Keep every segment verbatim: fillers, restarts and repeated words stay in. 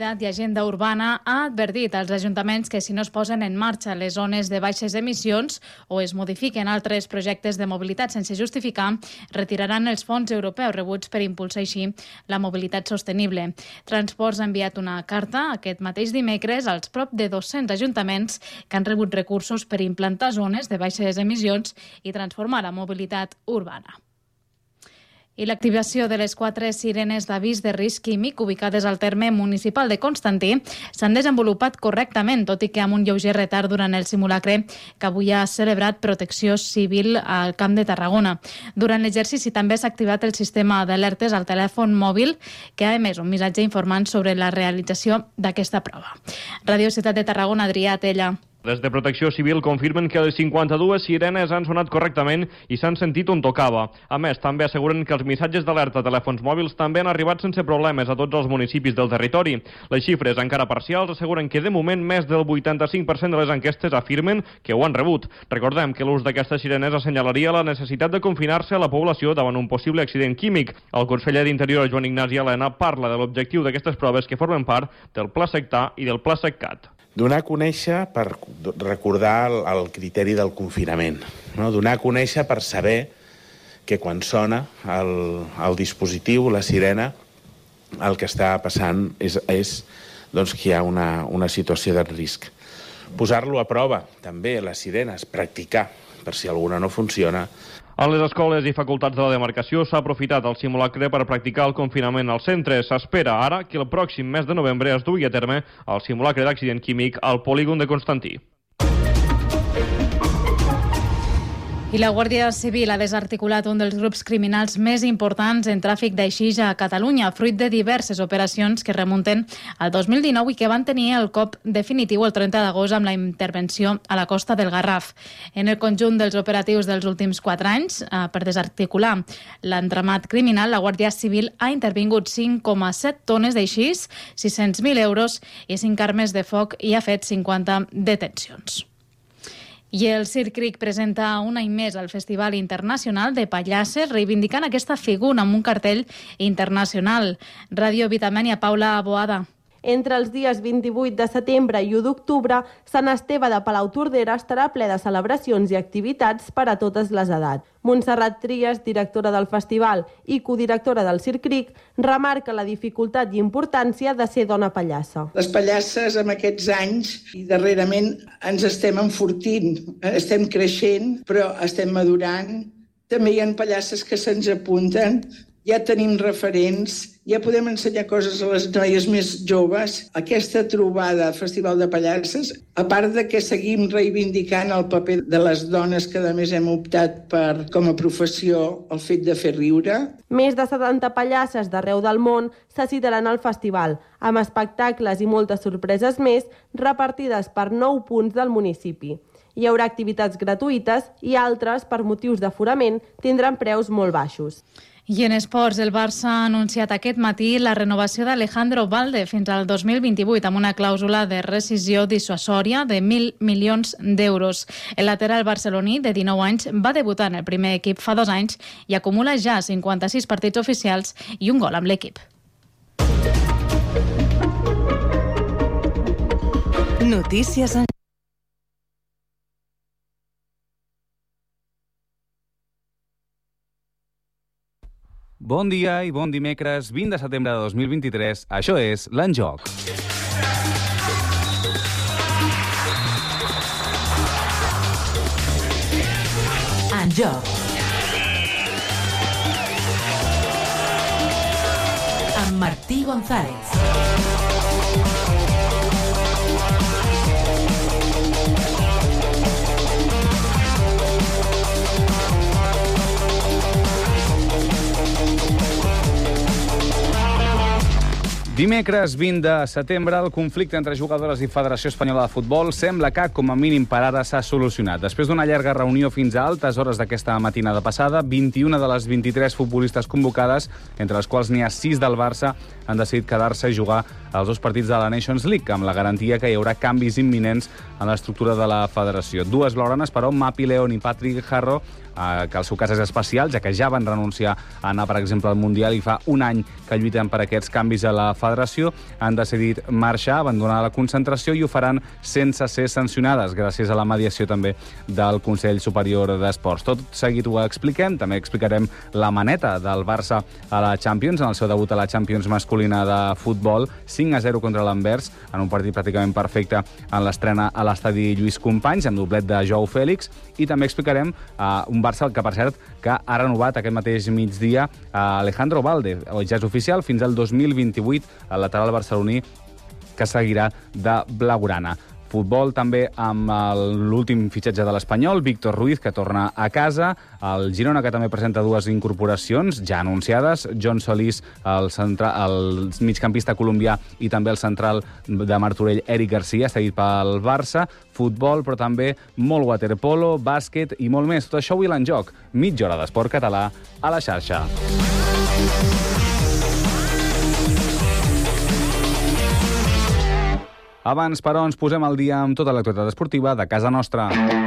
Mobilitat i Agenda Urbana ha advertit als ajuntaments que si no es posen en marxa les zones de baixes emissions o es modifiquen altres projectes de mobilitat sense justificar, retiraran els fons europeus rebuts per impulsar així la mobilitat sostenible. Transports ha enviat una carta aquest mateix dimecres als prop de dos-cents ajuntaments que han rebut recursos per implantar zones de baixes emissions i transformar la mobilitat urbana. I l'activació de les quatre sirenes d'avís de risc químic ubicades al terme municipal de Constantí s'han desenvolupat correctament, tot i que amb un lleuger retard durant el simulacre que avui ha celebrat Protecció Civil al Camp de Tarragona. Durant l'exercici també s'ha activat el sistema d'alertes al telèfon mòbil que ha emès un missatge informant sobre la realització d'aquesta prova. Ràdio Ciutat de Tarragona, Adrià Tella. Des de Protecció Civil confirmen que les cinquanta-dues sirenes han sonat correctament i s'han sentit on tocava. A més, també asseguren que els missatges d'alerta a telèfons mòbils també han arribat sense problemes a tots els municipis del territori. Les xifres, encara parcials, asseguren que de moment més del vuitanta-cinc per cent de les enquestes afirmen que ho han rebut. Recordem que l'ús d'aquestes sirenes assenyalaria la necessitat de confinar-se a la població davant un possible accident químic. El conseller d'Interior, Joan Ignasi Elena, parla de l'objectiu d'aquestes proves que formen part del Pla Sectà i del Pla Seccat. Donar a conèixer per recordar el, el criteri del confinament. No? Donar a conèixer per saber que quan sona el, el dispositiu, la sirena, el que està passant és, és doncs, que hi ha una, una situació de risc. Posar-lo a prova, també, les sirenes, practicar, per si alguna no funciona. A les escoles i facultats de la demarcació s'ha aprofitat el simulacre per practicar el confinament al centre. S'espera ara que el pròxim mes de novembre es dugui a terme el simulacre d'accident químic al polígon de Constantí. I la Guàrdia Civil ha desarticulat un dels grups criminals més importants en tràfic d'aixix a Catalunya, fruit de diverses operacions que remunten al dos mil dinou i que van tenir el cop definitiu el trenta d'agost amb la intervenció a la costa del Garraf. En el conjunt dels operatius dels últims quatre anys, eh, per desarticular l'entramat criminal, la Guàrdia Civil ha intervingut cinc coma set tones d'aixix, sis-cents mil euros i cinc armes de foc i ha fet cinquanta detencions. I el Circric presenta un any més al Festival Internacional de Pallasses, reivindicant aquesta figura amb un cartell internacional. Ràdio Vitamènia, Paula Boada. Entre els dies vint-i-vuit de setembre i u d'octubre, Sant Esteve de Palautordera estarà ple de celebracions i activitats per a totes les edats. Montserrat Trias, directora del festival i codirectora del Circric, remarca la dificultat i importància de ser dona pallassa. Les pallasses amb aquests anys i darrerament ens estem enfortint, estem creixent, però estem madurant. També hi ha pallasses que se'ns apunten, ja tenim referents, ja podem ensenyar coses a les noies més joves. Aquesta trobada al Festival de Pallasses, a part de que seguim reivindicant el paper de les dones que a més hem optat per, com a professió, el fet de fer riure. Més de setanta pallasses d'arreu del món s'assitaran al festival, amb espectacles i moltes sorpreses més repartides per nou punts del municipi. Hi haurà activitats gratuïtes i altres, per motius d'aforament, tindran preus molt baixos. I en esports, el Barça ha anunciat aquest matí la renovació d'Alejandro Valde fins al dos mil vint-i-vuit amb una clàusula de rescissió dissuasòria de mil milions d'euros. El lateral barceloní, de dinou anys, va debutar en el primer equip fa dos anys i acumula ja cinquanta-sis partits oficials i un gol amb l'equip. Notícies en Bon dia i bon dimecres, vint de setembre de dos mil vint-i-tres. Això és l'En Joc. En Joc. Amb Martí González. Dimecres vint de setembre, el conflicte entre jugadores i Federació Espanyola de Futbol sembla que, com a mínim per ara, s'ha solucionat. Després d'una llarga reunió fins a altes hores d'aquesta matinada passada, vint-i-una de les vint-i-tres futbolistes convocades, entre les quals n'hi ha sis del Barça, han decidit quedar-se a jugar els dos partits de la Nations League, amb la garantia que hi haurà canvis imminents en l'estructura de la federació. Dues blaugranes, però, Mapi León i Patrick Harro, eh, que el seu cas és especial, ja que ja van renunciar a anar, per exemple, al Mundial i fa un any que lluiten per aquests canvis a la federació, han decidit marxar, abandonar la concentració i ho faran sense ser sancionades, gràcies a la mediació també del Consell Superior d'Esports. Tot seguit ho expliquem, també explicarem la maneta del Barça a la Champions, en el seu debut a la Champions masculina de futbol, cinc a zero contra l'Anvers, en un partit pràcticament perfecte en l'estrena a l'estadi Lluís Companys, amb doblet de Joao Fèlix, i també explicarem uh, un Barça que, per cert, que ha renovat aquest mateix migdia a Alejandro Valde, ja és oficial, fins al dos mil vint-i-vuit, el lateral barceloní que seguirà de blaugrana. Futbol també amb l'últim fitxatge de l'Espanyol, Víctor Ruiz, que torna a casa, el Girona, que també presenta dues incorporacions ja anunciades, John Solís, el, centra, el migcampista colombià, i també el central de Martorell, Eric Garcia, seguit pel Barça, futbol, però també molt waterpolo, bàsquet i molt més. Tot això avui l'en joc. Mitja hora d'esport català a la xarxa. Abans, però, ens posem al dia amb tota l'actualitat esportiva de casa nostra.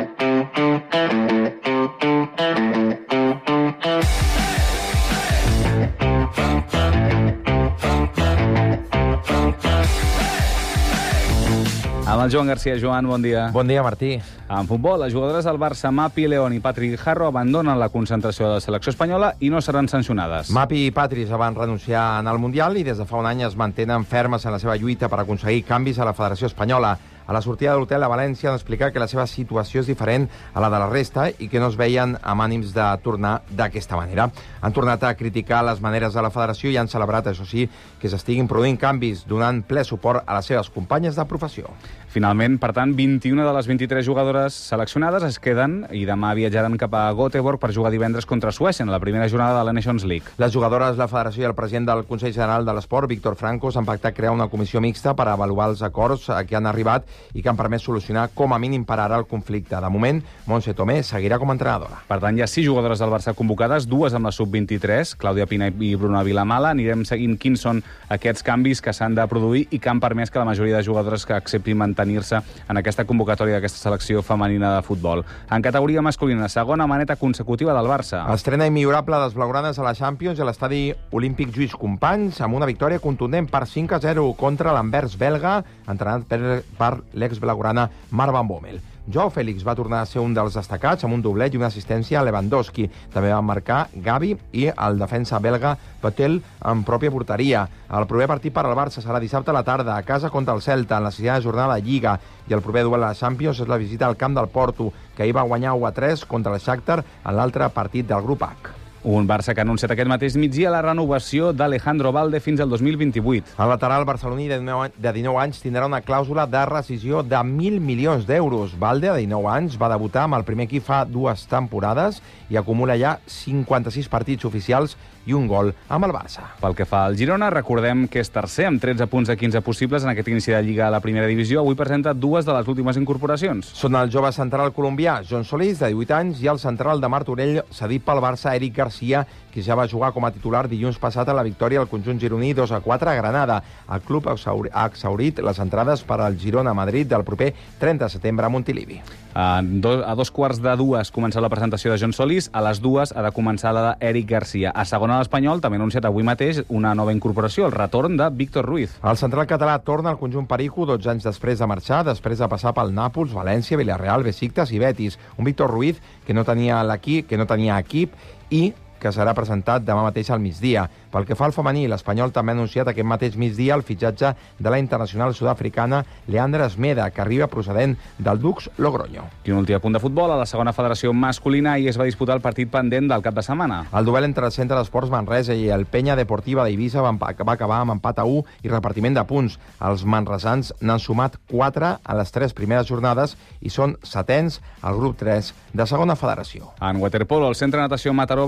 Amb el Joan Garcia. Joan, bon dia. Bon dia, Martí. En futbol, les jugadores del Barça, Mapi León i Patrick Jarro, abandonen la concentració de la selecció espanyola i no seran sancionades. Mapi i Patrick van renunciar en el Mundial i des de fa un any es mantenen fermes en la seva lluita per aconseguir canvis a la Federació Espanyola. A la sortida de l'hotel a València han explicat que la seva situació és diferent a la de la resta i que no es veien amb ànims de tornar d'aquesta manera. Han tornat a criticar les maneres de la federació i han celebrat, això sí, que s'estiguin produint canvis, donant ple suport a les seves companyes de professió. Finalment, per tant, vint-i-una de les vint-i-tres jugadores seleccionades es queden i demà viatjaran cap a Göteborg per jugar divendres contra Suècia en la primera jornada de la Nations League. Les jugadores, la federació i el president del Consell General de l'Esport, Víctor Franco, s'han pactat crear una comissió mixta per avaluar els acords a què han arribat i que han permès solucionar com a mínim per ara el conflicte. De moment, Montse Tomé seguirà com a entrenadora. Per tant, hi ha sis jugadores del Barça convocades, dues amb la sub vint-i-tres, Clàudia Pina i Bruna Vilamala. Anirem seguint quins són aquests canvis que s'han de produir i que han permès que la majoria de jugadores que acceptin mantenir-se en aquesta convocatòria d'aquesta selecció femenina de futbol. En categoria masculina, segona maneta consecutiva del Barça. Estrena immillorable dels blaugranes a la Champions a l'estadi Olímpic Lluís Companys amb una victòria contundent per cinc a zero contra l'Anvers belga, entrenat per, per l'ex-blaugrana Marc Van Bommel. Joao Fèlix va tornar a ser un dels destacats amb un doblet i una assistència a Lewandowski. També van marcar Gavi i el defensa belga Patel en pròpia porteria. El proper partit per al Barça serà dissabte a la tarda a casa contra el Celta en la sisena jornada de Lliga i el proper duel a la Champions és la visita al camp del Porto, que ahir va guanyar u a tres contra el Shakhtar en l'altre partit del grup H. Un Barça que ha anunciat aquest mateix migdia la renovació d'Alejandro Valde fins al dos mil vint-i-vuit. El lateral barceloní de dinou anys tindrà una clàusula de rescisió de mil milions d'euros. Valde, de dinou anys, va debutar amb el primer equip fa dues temporades i acumula ja cinquanta-sis partits oficials i un gol amb el Barça. Pel que fa al Girona, recordem que és tercer amb tretze punts de quinze possibles en aquest inici de Lliga a la primera divisió. Avui presenta dues de les últimes incorporacions. Són el jove central colombià, John Solís, de divuit anys, i el central de Martorell, cedit pel Barça, Eric Garcia, que ja va jugar com a titular dilluns passat a la victòria al conjunt gironí dos a quatre a Granada. El club ha exhaurit les entrades per al Girona-Madrid del proper trenta de setembre a Montilivi. A dos, a dos quarts de dues comença la presentació de John Solís, a les dues ha de començar la d'Eric Garcia. A segona l'Espanyol també ha anunciat avui mateix una nova incorporació, el retorn de Víctor Ruiz. El central català torna al conjunt perico dotze anys després de marxar, després de passar pel Nàpols, València, Villarreal, Besiktas i Betis. Un Víctor Ruiz que no tenia l'equip, que no tenia equip i que serà presentat demà mateix al migdia. Pel que fa al femení, l'Espanyol també ha anunciat aquest mateix migdia el fitxatge de la internacional sud-africana Leandra Smeda, que arriba procedent del Dux Logroño. I un últim punt de futbol, a la segona federació masculina i es va disputar el partit pendent del cap de setmana. El duel entre el Centre d'Esports Manresa i el Penya Deportiva d'Eivissa va acabar amb empat a u i repartiment de punts. Els manresans n'han sumat quatre a les tres primeres jornades i són setens al grup tres de segona federació. En waterpolo, el Centre de Natació Mataró va guanyar ahir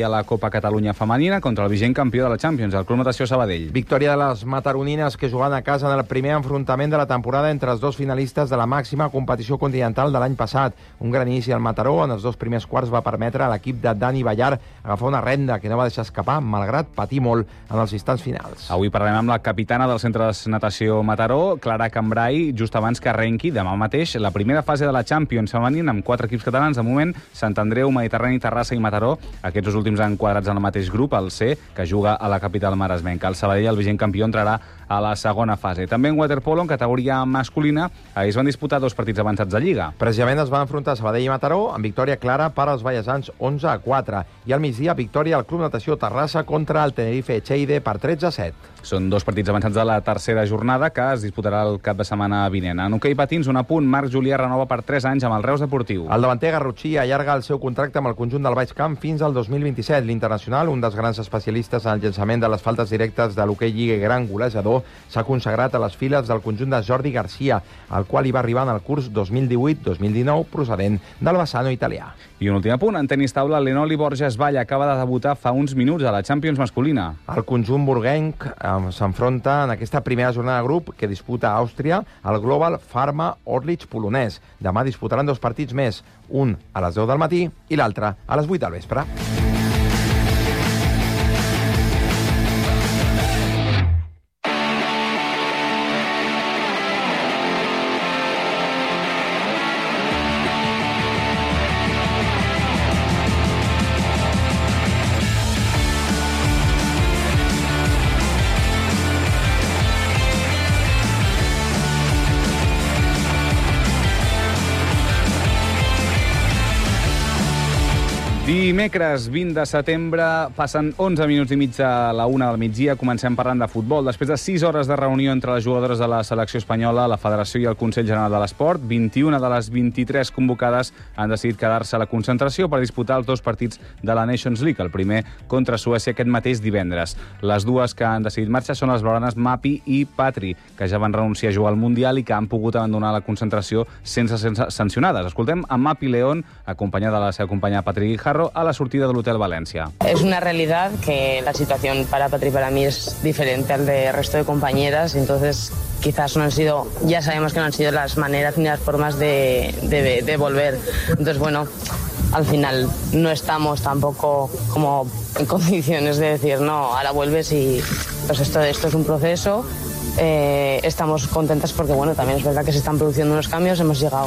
a la Copa Catalunya femenina contra el vigent campió de la Champions, el Club Natació Sabadell. Victòria de les mataronines que juguen a casa en el primer enfrontament de la temporada entre els dos finalistes de la màxima competició continental de l'any passat. Un gran inici al Mataró, en els dos primers quarts va permetre a l'equip de Dani Ballar agafar una renda que no va deixar escapar, malgrat patir molt en els instants finals. Avui parlem amb la capitana del Centre de Natació Mataró, Clara Cambrai, just abans que arrenqui demà mateix la primera fase de la Champions femenina amb quatre equips catalans. De moment, Sant Andreu, Mediterrani, Terrassa i Mataró. Aquests dos últims enquadrats en el mateix grup, el C, que juga a la capital maresmenca. El Sabadell, el vigent campió, entrarà a la segona fase. També en waterpolo, en categoria masculina, ahir es van disputar dos partits avançats de Lliga. Precisament es van enfrontar Sabadell i Mataró amb victòria clara per als ballesans onze a quatre. I al migdia, victòria al Club Natació Terrassa contra el Tenerife Echeide per tretze a set. Són dos partits avançats de la tercera jornada que es disputarà el cap de setmana vinent. En hoquei patins, un apunt, Marc Julià renova per tres anys amb el Reus Deportiu. El davanter garrotxí allarga el seu contracte amb el conjunt del Baix Camp fins al dos mil vint-i-set. L'internacional, un dels grans especialistes en el llançament de les faltes directes de l'hoquei lliga i gran golejador, s'ha consagrat a les files del conjunt de Jordi Garcia, al qual hi va arribar en el curs dos mil divuit dos mil dinou, procedent del Bassano italià. I un últim apunt, en tenis taula, l'Enoli Borges Vall acaba de debutar fa uns minuts a la Champions masculina. El conjunt burgenc eh, s'enfronta en aquesta primera jornada de grup que disputa a Àustria el Global Pharma Orlich polonès. Demà disputaran dos partits més, un a les deu del matí i l'altre a les vuit del vespre. Dimecres vint de setembre, passen onze minuts i mig de la una del migdia, comencem parlant de futbol. Després de sis hores de reunió entre les jugadores de la selecció espanyola, la Federació i el Consell General de l'Esport, vint-i-una de les vint-i-tres convocades han decidit quedar-se a la concentració per disputar els dos partits de la Nations League, el primer contra Suècia aquest mateix divendres. Les dues que han decidit marxar són les blaugranes Mapi i Patri, que ja van renunciar a jugar al Mundial i que han pogut abandonar la concentració sense ser sancionades. Escoltem a Mapi León, acompanyada de la seva companya Patri Guijarro, a la sortida de l'Hotel València. Es una realidad que la situación para Patri y para mí es diferente al del resto de compañeras, entonces quizás no han sido, ya sabemos que no han sido las maneras ni las formas de, de, de volver. Entonces, bueno, al final no estamos tampoco como en condiciones de decir, no, ahora vuelves y pues esto, esto es un proceso. Eh, estamos contentas porque, bueno, también es verdad que se están produciendo unos cambios, hemos llegado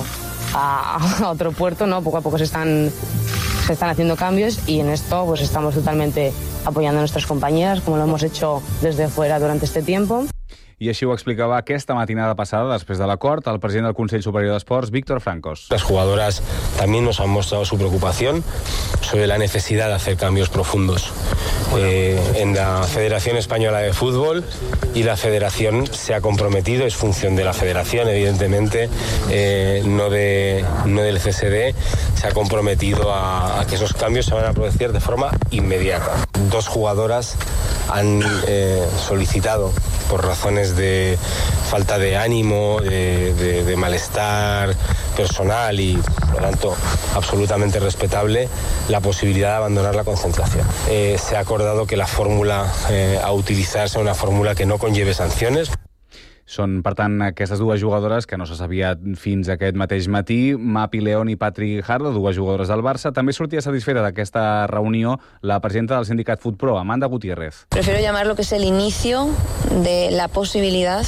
a, a otro puerto, ¿no? Poco a poco se están... se están haciendo cambios y en esto pues estamos totalmente apoyando a nuestras compañeras, como lo hemos hecho desde fuera durante este tiempo. I així ho explicava aquesta matinada passada, després de l'acord, el president del Consell Superior d'Esports, Víctor Francos. Las jugadoras también nos han mostrado su preocupación sobre la necesidad de hacer cambios profundos eh, en la Federación Española de Fútbol, y la Federación se ha comprometido, es función de la Federación, evidentemente, eh, no, de, no del C S D, se ha comprometido a, a que esos cambios se van a producir de forma inmediata. Dos jugadoras han eh, solicitado, por razones de falta de ánimo, de, de, de malestar personal y, por lo tanto, absolutamente respetable, la posibilidad de abandonar la concentración. Eh, se ha acordado que la fórmula eh, a utilizar sea una fórmula que no conlleve sanciones. Són, per tant, aquestes dues jugadores que no se sabia fins aquest mateix matí, Mapi León i Patri Guijarro, dues jugadores del Barça. També sortia satisfeta d'aquesta reunió la presidenta del sindicat FutPro, Amanda Gutiérrez. Prefiero llamar lo que es el inicio de la posibilidad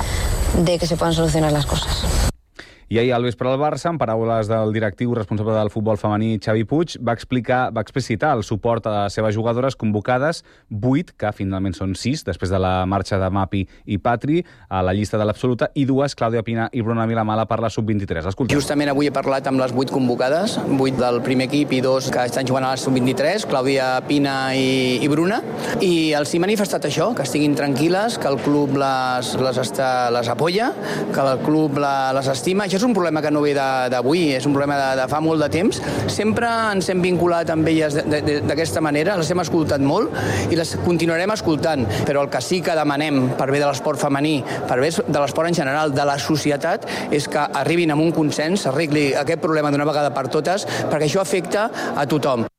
de que se puedan solucionar las cosas. I ahir al vespre al Barça, en paraules del directiu responsable del futbol femení, Xavi Puig, va explicar, va explicitar el suport a les seves jugadores convocades, vuit, que finalment són sis, després de la marxa de Mapi i Patri, a la llista de l'absoluta, i dues, Clàudia Pina i Bruna Vilamala, per la sub vint-i-tres. Escolta. Justament avui he parlat amb les vuit convocades, vuit del primer equip i dos que estan jugant a la sub vint-i-tres, Clàudia Pina i, i Bruna, i els he manifestat això, que estiguin tranquil·les, que el club les, les, està, les apoya, que el club la, les estima. Això és un problema que no ve d'avui, és un problema de, de fa molt de temps. Sempre ens hem vinculat amb elles d'aquesta manera, les hem escoltat molt i les continuarem escoltant, però el que sí que demanem per bé de l'esport femení, per bé de l'esport en general, de la societat, és que arribin a un consens, s'arregli aquest problema d'una vegada per totes, perquè això afecta a tothom.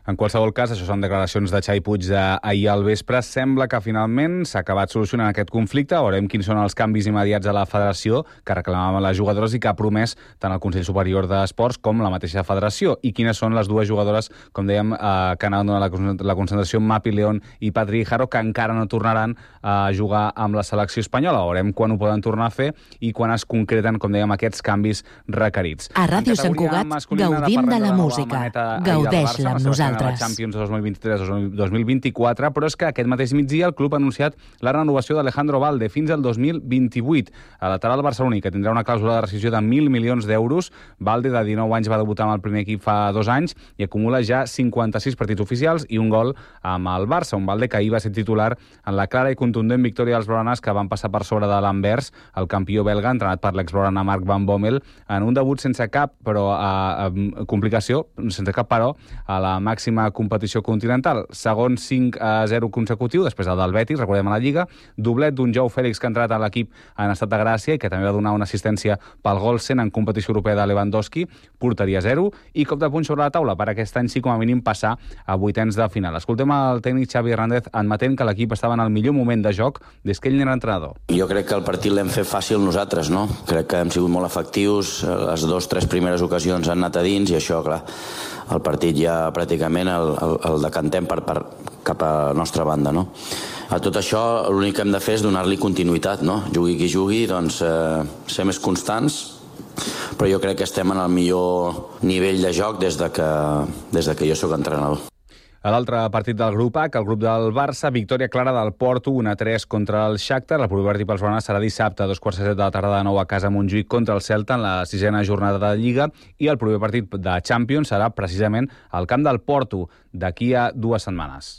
En qualsevol cas, això són declaracions de Xavi Puig d'ahir al vespre. Sembla que finalment s'ha acabat solucionant aquest conflicte. Veurem quins són els canvis immediats a la federació que reclamaven les jugadores i que ha promès tant el Consell Superior d'Esports com la mateixa federació. I quines són les dues jugadores, com dèiem, eh, que anaven a la concentració, Mapi León i Patri Haro, que encara no tornaran a jugar amb la selecció espanyola. Veurem quan ho poden tornar a fer i quan es concreten, com dèiem, aquests canvis requerits. A Ràdio Sant Cugat gaudim de la música. Gaudeix-la amb nosaltres. La Champions dos mil vint-i-tres dos mil vint-i-quatre, però és que aquest mateix migdia el club ha anunciat la renovació d'Alejandro Valde fins al dos mil vint-i-vuit. El lateral barceloní, que tindrà una clàusula de rescissió de mil milions d'euros. Valde, de dinou anys, va debutar amb el primer equip fa dos anys i acumula ja cinquanta-sis partits oficials i un gol amb el Barça. Un Valde que ahir va ser titular en la clara i contundent victòria dels blaugranes, que van passar per sobre de l'Anvers, el campió belga, entrenat per l'ex-blaugrana Marc Van Bommel, en un debut sense cap però a, a complicació, sense cap però, a la màxima competició continental. Segon cinc a zero consecutiu, després el del Betis, recordem a la Lliga, doblet d'un Joao Fèlix que ha entrat a l'equip en estat de gràcia i que també va donar una assistència pel gol sent en competició europea de Lewandowski, porteria zero, i cop de puny sobre la taula per aquest any sí com a mínim passar a vuitens de final. Escoltem el tècnic Xavi Hernández admetent que l'equip estava en el millor moment de joc des que ell n'era entrenador. Jo crec que el partit l'hem fet fàcil nosaltres, no? Crec que hem sigut molt efectius, les dues, tres primeres ocasions han anat a dins i això, clar, el partit ja pràcticament el, el, el decantem per, per, cap a la nostra banda, no? A tot això l'únic que hem de fer és donar-li continuïtat, no? Jugui qui jugui, doncs eh, ser més constants, però jo crec que estem en el millor nivell de joc des de que, des de que jo sóc entrenador. A l'altre partit del grup A, que el grup del Barça, victòria clara del Porto, un a tres contra el Shakhtar. El proper partit pels blaugranes serà dissabte a dos quarts de set de la tarda de nou a casa a Montjuïc contra el Celta en la sisena jornada de Lliga, i el proper partit de Champions serà precisament al camp del Porto d'aquí a dues setmanes.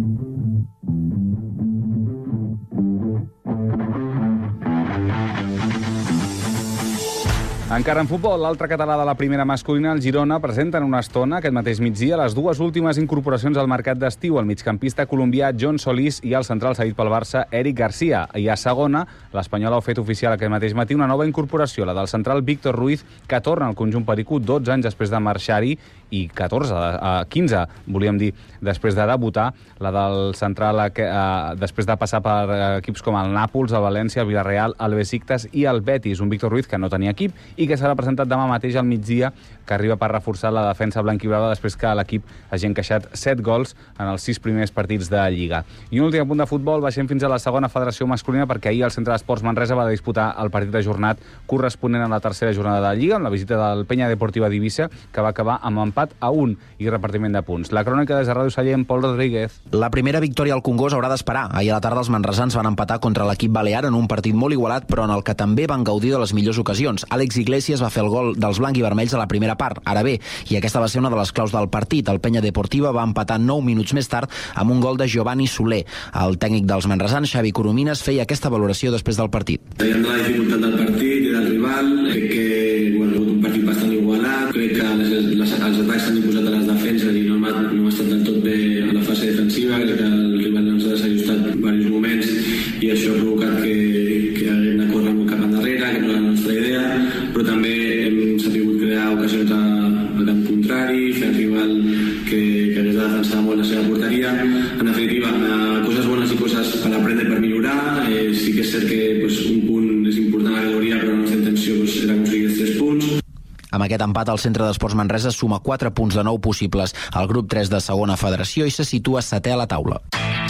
Encara en futbol, l'altre català de la primera masculina, el Girona, presenta en una estona, aquest mateix migdia, les dues últimes incorporacions al mercat d'estiu, el migcampista colombià John Solís i el central cedit pel Barça, Eric Garcia. I a segona, l'Espanyol ha fet oficial aquest mateix matí una nova incorporació, la del central Víctor Ruiz, que torna al conjunt pericú dotze anys després de marxar-hi i catorze, quinze, volíem dir, després de debutar, la del central eh, després de passar per equips com el Nàpols, el València, el Villarreal, el Besiktas i el Betis. Un Víctor Ruiz que no tenia equip i que serà presentat demà mateix al migdia, que arriba per reforçar la defensa blanquiblava després que l'equip hagi encaixat set gols en els sis primers partits de Lliga. I un últim punt de futbol, baixem fins a la segona federació masculina, perquè ahir el Centre d'Esports Manresa va disputar el partit ajornat corresponent a la tercera jornada de Lliga, amb la visita del Penya Deportiva d'Eivissa, que va acabar amb empat a un i repartiment de punts. La crònica des de Ràdio Sallent, Pol Rodríguez. La primera victòria al Congost haurà d'esperar. Ahir a la tarda els manresans van empatar contra l'equip balear en un partit molt igualat, però en el que també van gaudir de les millors ocasions. Àlex Iglesias va fer el gol dels blanc i vermells a la primera part. Ara bé, i aquesta va ser una de les claus del partit, el Penya Deportiva va empatar nou minuts més tard amb un gol de Giovanni Soler. El tècnic dels manresans, Xavi Coromines, feia aquesta valoració després del partit. Veient la dificultat del partit i del rival, crec que bueno, ha hagut un partit bastant igualat, crec que les, les, els atacs s'han imposat a les defenses i no hem, no hem estat del tot bé a la fase defensiva, crec que el rival ens ha desajustat en diversos moments i això ha provocat que, que haguem de córrer molt cap endarrere, que no era la nostra idea, però també hem sabut crear ocasions al camp contrari, fer el rival que, que hagués de defensar molt la seva porteria. En definitiva, eh, coses bones i coses per aprendre i per millorar. Eh, sí que és cert que pues, un punt és important a la categoria, però la nostra intenció pues, era aconseguir els tres punts. Amb aquest empat, el Centre d'Esports Manresa suma quatre punts de nou possibles al grup tres de segona federació i se situa setè a la taula.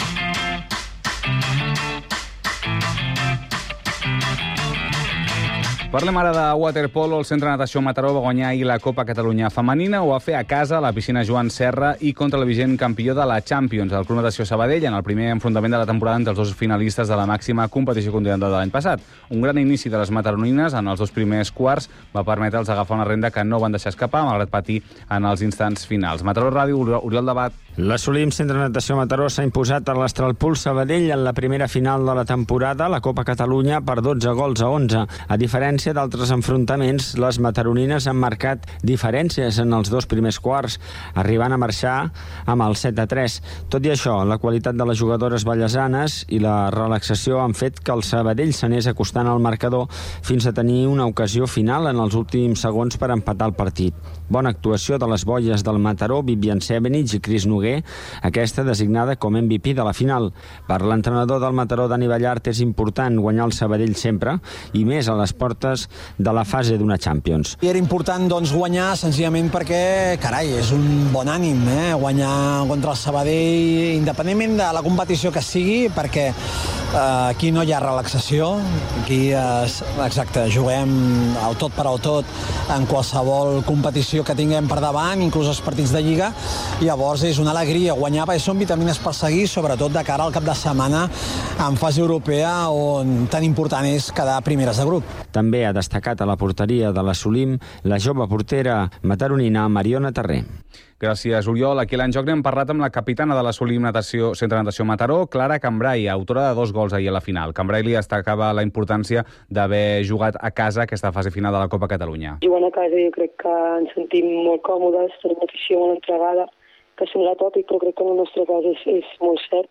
Parlem ara de waterpolo. El Centre de Natació Mataró va guanyar ahir la Copa Catalunya Femenina, ho va fer a casa a la piscina Joan Serra i contra el vigent campió de la Champions, el Club Natació Sabadell, en el primer enfrontament de la temporada entre els dos finalistes de la màxima competició continental de l'any passat. Un gran inici de les mataronines en els dos primers quarts va permetre'ls agafar una renda que no van deixar escapar, malgrat patir en els instants finals. Mataró Ràdio, Oriol Debat. L'Assolim Centre de Natació Mataró s'ha imposat a l'Astralpool Sabadell en la primera final de la temporada, la Copa Catalunya, per dotze gols a onze. A diferència d'altres enfrontaments, les mataronines han marcat diferències en els dos primers quarts, arribant a marxar amb el set a tres. Tot i això, la qualitat de les jugadores vallesanes i la relaxació han fet que el Sabadell s'anés acostant al marcador fins a tenir una ocasió final en els últims segons per empatar el partit. Bona actuació de les boies del Mataró, Vivian Sevenich i Cris Noguer, aquesta designada com M V P de la final. Per l'entrenador del Mataró, Dani Ballart, és important guanyar el Sabadell sempre, i més a les portes de la fase d'una Champions. I era important doncs, guanyar senzillament perquè, carai, és un bon ànim, eh? guanyar contra el Sabadell, independentment de la competició que sigui, perquè eh, aquí no hi ha relaxació, aquí és, exacte, juguem el tot per al tot en qualsevol competició que tinguem per davant, inclús els partits de Lliga, i llavors és una alegria guanyar, perquè són vitamines per seguir, sobretot de cara al cap de setmana en fase europea, on tan important és quedar primeres de grup. També ha destacat a la porteria de la Solim la jove portera mataronina Mariona Terré. Gràcies, Oriol. Aquí a l'Enjoc n'hem parlat amb la capitana de la Solim Natació, Centre de Natació Mataró, Clara Cambrai, autora de dos gols ahir a la final. Cambrai li destacava la importància d'haver jugat a casa aquesta fase final de la Copa Catalunya. Jugant a casa jo crec que ens sentim molt còmodes, tenim una afició molt entregada, que sembla tòpic, però crec que en el nostre cas és, és molt cert.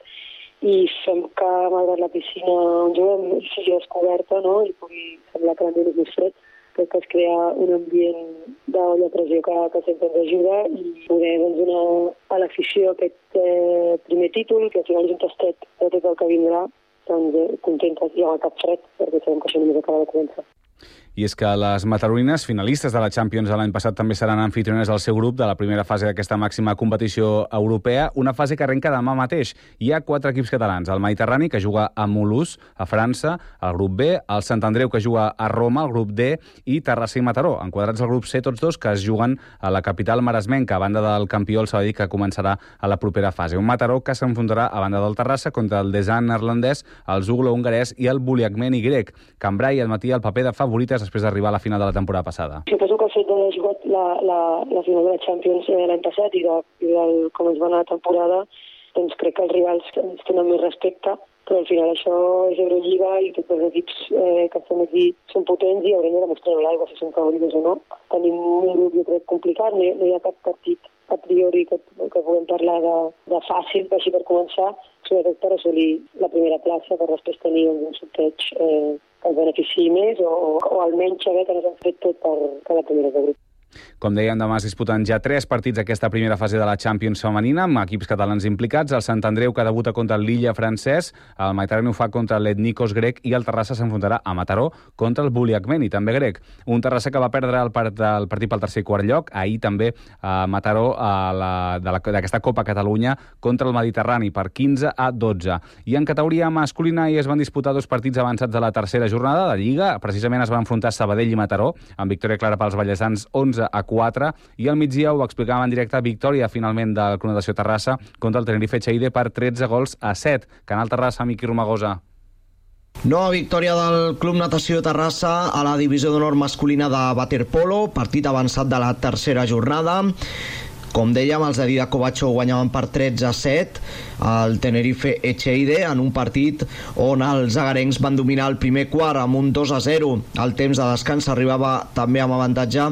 I fem que, malgrat la piscina on juguem, sigui descoberta, no? I pugui semblar que l'ambient és més fred, crec que es crea un ambient d'olla pressió que, que sempre ens ajuda i poder doncs, donar a l'afició aquest eh, primer títol, que al final és un tastet de tot el que vindrà, doncs eh, contentes i amb el cap fred, perquè sabem que això només acaba de començar. I és que les mataronines, finalistes de la Champions de l'any passat, també seran anfitriones al seu grup de la primera fase d'aquesta màxima competició europea, una fase que arrenca demà mateix. Hi ha quatre equips catalans, el Mediterrani, que juga a Mulhouse, a França, el grup B, el Sant Andreu, que juga a Roma, el grup D, i Terrassa i Mataró, enquadrats al grup C, tots dos, que es juguen a la capital maresmenca, a banda del campió, el Sabadell, que començarà a la propera fase. Un Mataró que s'enfrontarà a banda del Terrassa contra el Desan neerlandès, el Zuglo hongarès i el Buliakmeni grec. Cambrai admetia el paper de favorites després d'arribar a la final de la temporada passada. Suposo que el fet d'haver jugat la, la, la final de la Champions l'any passat i, de, i del, com es va anar la temporada, doncs crec que els rivals ens tenen més respecte, però al final això és Eurolliga i tots els equips eh, que estan aquí són potents i haurem de demostrar a l'aigua si són favorits o no. Tenim un grup, jo crec, complicat, no hi, no hi ha cap partit a priori que, que puguem parlar de, de fàcil, així per començar, sobretot per assolir la primera plaça, per després tenir un sorteig eh, que ens beneficiï més o, o almenys saber que ens hem fet tot per cada primera de grup. Com dèiem, demà es disputen ja tres partits d'aquesta primera fase de la Champions femenina, amb equips catalans implicats. El Sant Andreu, que debuta contra el Lilla francès, el Mediterrani ho fa contra l'Etnikos grec i el Terrassa s'enfrontarà a Mataró contra el Buliakmeni, també grec. Un Terrassa que va perdre el, part, el partit pel tercer i quart lloc, ahir també a Mataró d'aquesta Copa Catalunya contra el Mediterrani per quinze a dotze. I en categoria masculina hi es van disputar dos partits avançats de la tercera jornada de Lliga. Precisament es van enfrontar Sabadell i Mataró, amb victòria clara pels ballesans onze a quatre, i al migdia ho explicava en directe, victòria finalment del Club Natació Terrassa contra el Tenerife Cheide per tretze gols a set. Canal Terrassa, Miqui Romagosa. Nova victòria del Club Natació Terrassa a la divisió d'honor masculina de waterpolo, partit avançat de la tercera jornada. Com dèiem, els de Dida Covacho guanyaven per tretze a set el Tenerife Echeide en un partit on els agarencs van dominar el primer quart amb un dos a zero. El temps de descans arribava també amb avantatge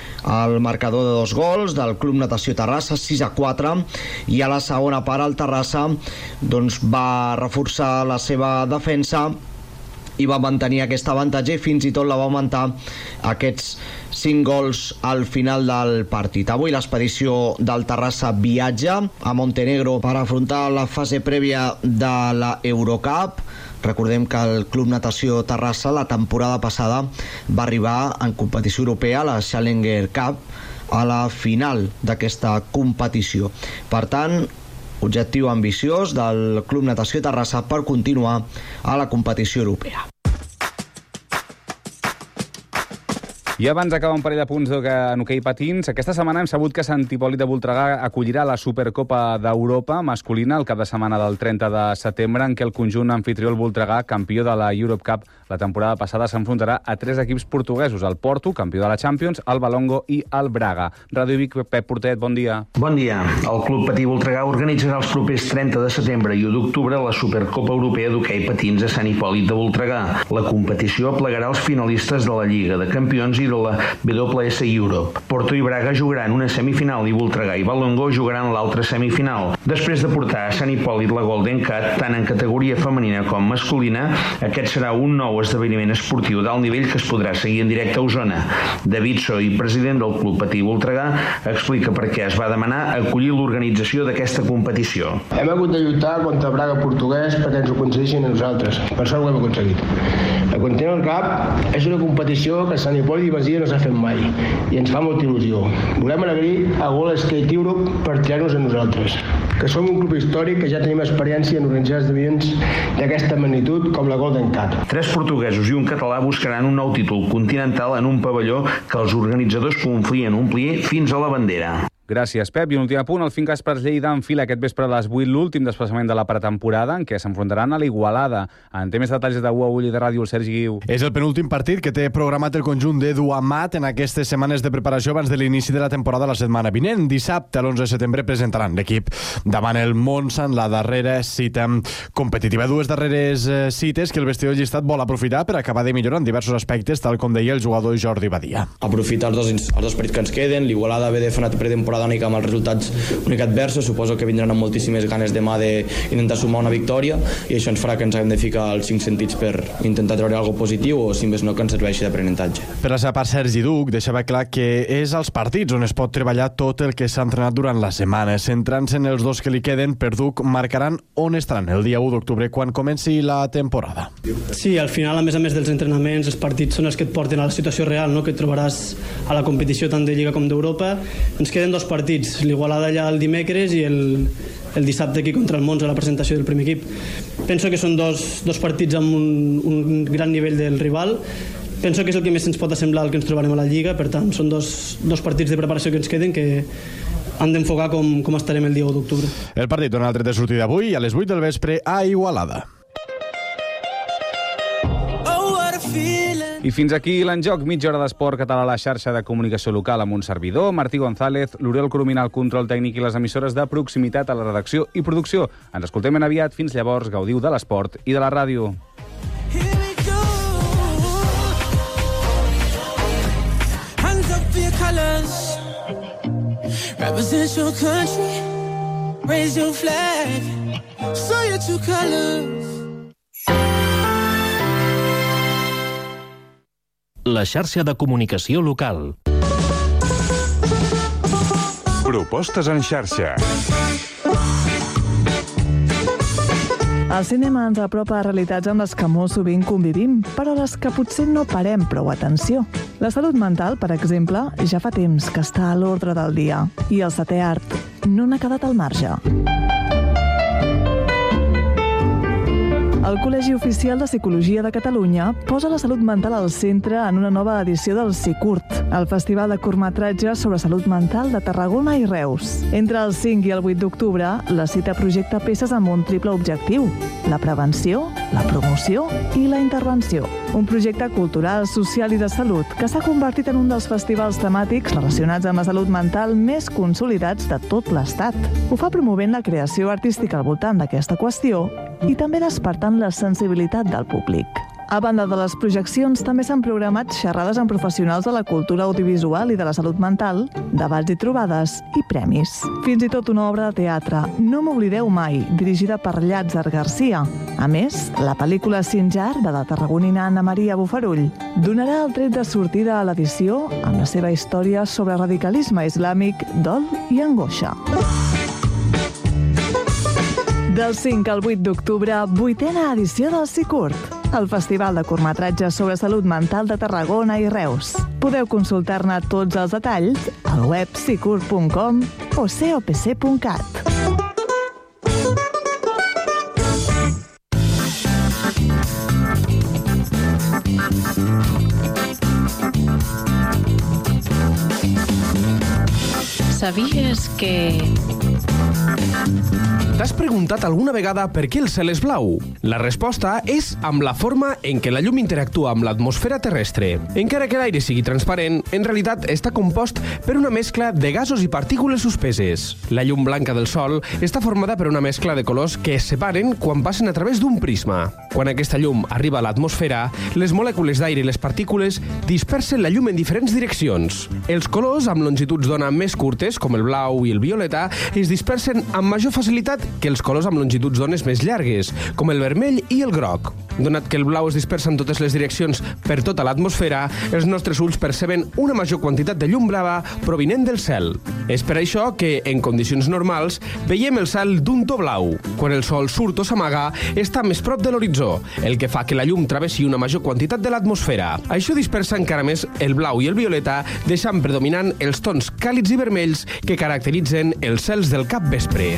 al marcador de dos gols del Club Natació Terrassa, sis a quatre, i a la segona part el Terrassa doncs, va reforçar la seva defensa i va mantenir aquest avantatge i fins i tot la va augmentar aquests cinc gols al final del partit. Avui l'expedició del Terrassa viatja a Montenegro per afrontar la fase prèvia de la Eurocup. Recordem que el Club Natació Terrassa la temporada passada va arribar en competició europea, la Challenger Cup, a la final d'aquesta competició. Per tant, objectiu ambiciós del Club Natació Terrassa per continuar a la competició europea. I abans d'acabar un parell de punts en hoquei patins, aquesta setmana hem sabut que Sant Hipòlit de Voltregà acollirà la Supercopa d'Europa masculina el cap de setmana del trenta de setembre, en què el conjunt anfitrió, el Voltregà, campió de la Europe Cup la temporada passada, s'enfrontarà a tres equips portuguesos, el Porto, campió de la Champions, el Valongo i el Braga. Ràdio Vic, Pep Portet, bon dia. Bon dia. El Club Patí Voltregà organitzarà els propers trenta de setembre i u d'octubre la Supercopa Europea d'hoquei patins a Sant Hipòlit de Voltregà. La competició aplegarà els finalistes de la Lliga de Campions i de la W S Europe. Porto i Braga jugaran una semifinal i Voltregà i Valongó jugaran l'altra semifinal. Després de portar a Sant Hipòlit la Golden Cat, tant en categoria femenina com masculina, aquest serà un nou esdeveniment esportiu d'alt nivell que es podrà seguir en directe a Osona. David Soy, president del Club Patí Voltregà, explica per què es va demanar acollir l'organització d'aquesta competició. Hem hagut de lluitar contra Braga Portuguès perquè ens ho concedissin a nosaltres. Per sort ho hem aconseguit. El Continental Cup és una competició que Sant Hipòlit i Basia no s'ha fet mai i ens fa molta il·lusió. Volem agrair a World Skate Europe per triar-nos a nosaltres, que som un club històric que ja tenim experiència en organitzar esdeveniments d'aquesta magnitud com la Golden Cat. Tres portuguesos i un català buscaran un nou títol continental en un pavelló que els organitzadors confien omplir fins a la bandera. Gràcies, Pep. I un últim apunt, el Fincas per Lleida enfila aquest vespre a les vuit l'últim desplaçament de la pretemporada en què s'enfrontaran a l'Igualada. En té més detalls de U A Ull i de Ràdio, el Sergi Guiu. És el penúltim partit que té programat el conjunt d'Edu Amat en aquestes setmanes de preparació abans de l'inici de la temporada la setmana vinent. Dissabte, l'onze de setembre, presentaran l'equip davant el Monza en la darrera cita competitiva. Dues darreres cites que el vestidor llistat vol aprofitar per acabar de millorar en diversos aspectes, tal com deia el jugador Jordi Badia. Aprofitar els dos, els dos partits que ens queden. L'Igualada ve de fer una pretemporada única amb els resultats únic adversos, suposo que vindran amb moltíssimes ganes demà d'intentar sumar una victòria i això ens farà que ens haguem de ficar els cinc sentits per intentar treure alguna cosa positiu o si més no que ens serveixi d'aprenentatge. Per la seva part, Sergi Duc deixava clar que és als partits on es pot treballar tot el que s'ha entrenat durant la setmana. Centrant-se en els dos que li queden, per Duc marcaran on estaran el dia u d'octubre quan comenci la temporada. Sí, al final, a més a més dels entrenaments, els partits són els que et porten a la situació real, no? Que et trobaràs a la competició tant de Lliga com d'Europa. Ens queden dos partits, l'Igualada allà el dimecres i el, el dissabte aquí contra el Monza a la presentació del primer equip. Penso que són dos, dos partits amb un, un gran nivell del rival. Penso que és el que més ens pot assemblar el que ens trobarem a la Lliga, per tant són dos, dos partits de preparació que ens queden que han d'enfocar com, com estarem el dia u d'octubre. El partit dona el tret de sortida avui a les vuit del vespre a Igualada. I fins aquí l'enjoc, mitja hora d'esport català a la xarxa de comunicació local amb un servidor, Martí González, l'Oriol Coromina al control tècnic i les emissores de proximitat a la redacció i producció. Ens escoltem ben aviat. Fins llavors, gaudiu de l'esport i de la ràdio. Represent your country, raise your flag, show your true colors. La xarxa de comunicació local. Propostes en xarxa. El cinema ens apropa a realitats amb les que molt sovint convivim, però a les que potser no parem prou atenció. La salut mental, per exemple, ja fa temps que està a l'ordre del dia. I el setè art no n'ha quedat al marge. El Col·legi Oficial de Psicologia de Catalunya posa la salut mental al centre en una nova edició del CICURT, el Festival de Curtmetratges sobre Salut Mental de Tarragona i Reus. Entre el cinc i el vuit d'octubre, la cita projecta peces amb un triple objectiu: la prevenció, la promoció i la intervenció. Un projecte cultural, social i de salut que s'ha convertit en un dels festivals temàtics relacionats amb la salut mental més consolidats de tot l'Estat. Ho fa promovent la creació artística al voltant d'aquesta qüestió i també despertant la sensibilitat del públic. A banda de les projeccions, també s'han programat xerrades amb professionals de la cultura audiovisual i de la salut mental, debats i trobades i premis. Fins i tot una obra de teatre, No m'oblideu mai, dirigida per Llàtzer Garcia. A més, la pel·lícula Sinjar, de la tarragonina Anna Maria Bofarull, donarà el tret de sortida a l'edició amb la seva història sobre radicalisme islàmic, dol i angoixa. Del cinc al vuit d'octubre, vuitena edició del CICURT, el Festival de Curtmetratges sobre Salut Mental de Tarragona i Reus. Podeu consultar-ne tots els detalls al web sicurt punt com o copc punt cat. ¿Sabías que... T'has preguntat alguna vegada per què el cel és blau? La resposta és amb la forma en què la llum interactua amb l'atmosfera terrestre. Encara que l'aire sigui transparent, en realitat està compost per una mescla de gasos i partícules suspeses. La llum blanca del Sol està formada per una mescla de colors que es separen quan passen a través d'un prisma. Quan aquesta llum arriba a l'atmosfera, les molècules d'aire i les partícules dispersen la llum en diferents direccions. Els colors amb longituds d'ona més curtes, com el blau i el violeta, es dispersen amb major facilitat que els colors amb longituds d'ones més llargues, com el vermell i el groc. Donat que el blau es dispersa en totes les direccions per tota l'atmosfera, els nostres ulls perceben una major quantitat de llum blava provinent del cel. És per això que, en condicions normals, veiem el cel d'un to blau. Quan el sol surt o s'amaga, està més prop de l'horitzó, el que fa que la llum travessi una major quantitat de l'atmosfera. Això dispersa encara més el blau i el violeta, deixant predominant els tons càlids i vermells que caracteritzen els cels del capvespre.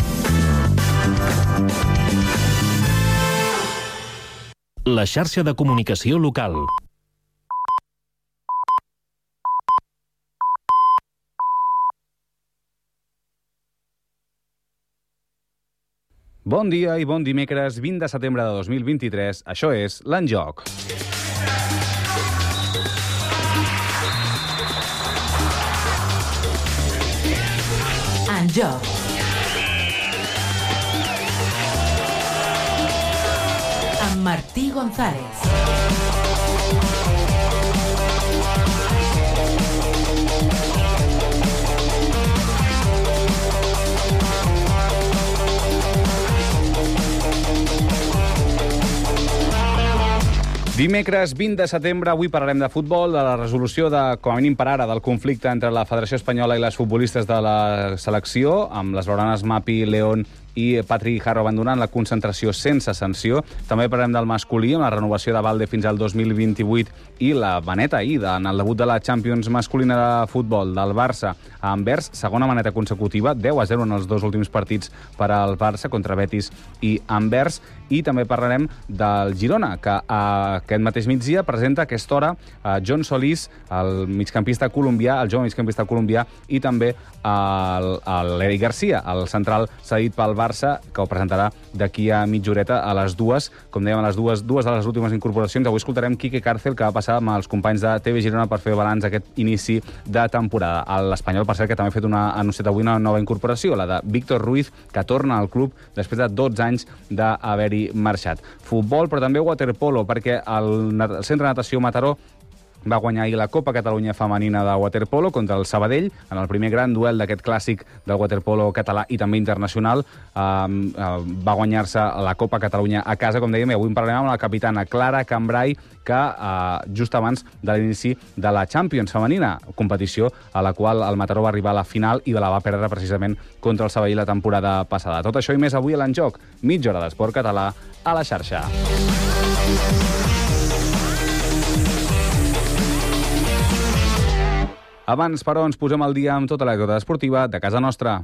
La xarxa de comunicació local. Bon dia i bon dimecres, vint de setembre de dos mil vint-i-tres. Això és l'Enjoc. Enjoc. Amb Martí González. Dimecres vint de setembre, avui parlarem de futbol, de la resolució, de, com a mínim per ara, del conflicte entre la Federació Espanyola i les futbolistes de la selecció, amb les blaugranes Mapi, León i Patrick Harro abandonant la concentració sense sanció. També parlem del masculí, amb la renovació de Valde fins al dos mil vint-i-vuit i la maneta ahir, en el debut de la Champions masculina de futbol del Barça a Anvers, segona maneta consecutiva, deu a zero en els dos últims partits per al Barça contra Betis i Anvers. I també parlarem del Girona, que a aquest mateix migdia presenta a aquesta hora a John Solís, el migcampista colombià, el jove migcampista colombià, i també l'Eric Garcia, el central cedit pel Barça, que ho presentarà d'aquí a mitja horeta a les dues. Com dèiem, a les dues, dues de les últimes incorporacions. Avui escoltarem Quique Cárcel, que va passar amb els companys de T V Girona per fer balanç aquest inici de temporada. L'Espanyol, per cert, que també ha fet una, ha anunciat avui una nova incorporació, la de Víctor Ruiz, que torna al club després de dotze anys d'haver-hi marxat. Futbol, però també waterpolo, perquè el, el centre de natació Mataró va guanyar ahir la Copa Catalunya femenina de waterpolo contra el Sabadell, en el primer gran duel d'aquest clàssic del waterpolo català i també internacional. Uh, uh, va guanyar-se la Copa Catalunya a casa, com dèiem, i avui en parlarem amb la capitana Clara Cambrai, que uh, just abans de l'inici de la Champions femenina, competició a la qual el Mataró va arribar a la final i la va perdre precisament contra el Sabadell la temporada passada. Tot això i més avui a l'Enjoc, mitja hora d'esport català a la xarxa. Abans, però, ens posem al dia amb tota l'anècdota esportiva de casa nostra.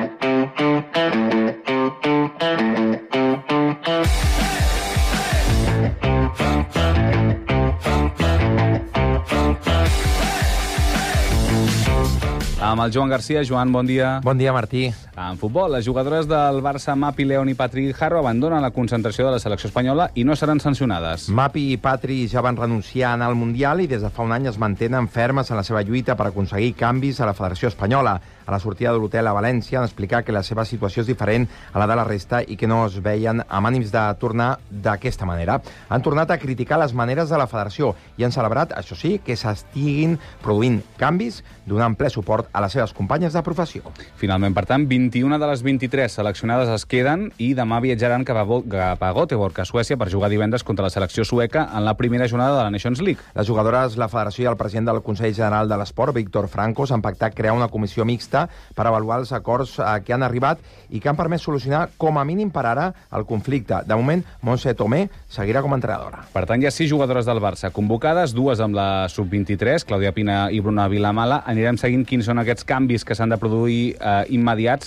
Amb el Joan Garcia. Joan, bon dia. Bon dia, Martí. En futbol, les jugadores del Barça, Mapi, León i Patrick Harro, abandonen la concentració de la selecció espanyola i no seran sancionades. Mapi i Patri ja van renunciar a anar al Mundial i des de fa un any es mantenen fermes en la seva lluita per aconseguir canvis a la Federació Espanyola. A la sortida de l'hotel a València han explicat que la seva situació és diferent a la de la resta i que no es veien amb ànims de tornar d'aquesta manera. Han tornat a criticar les maneres de la Federació i han celebrat, això sí, que s'estiguin produint canvis, donant ple suport a les seves companyes de professió. Finalment, per tant, vint-i-una de les vint-i-tres seleccionades es queden i demà viatjaran cap a, cap a Göteborg, a Suècia, per jugar divendres contra la selecció sueca en la primera jornada de la Nations League. Les jugadores, la Federació i el president del Consell General de l'Esport, Víctor Francos, han pactat crear una comissió mixta per avaluar els acords a què han arribat i que han permès solucionar, com a mínim per ara, el conflicte. De moment, Montse Tomé seguirà com a entrenadora. Per tant, hi ha sis jugadores del Barça convocades, dues amb la sub vint-i-tres, Clàudia Pina i Bruna Vilamala. Anirem seguint quins són aquests canvis que s'han de produir eh, immediats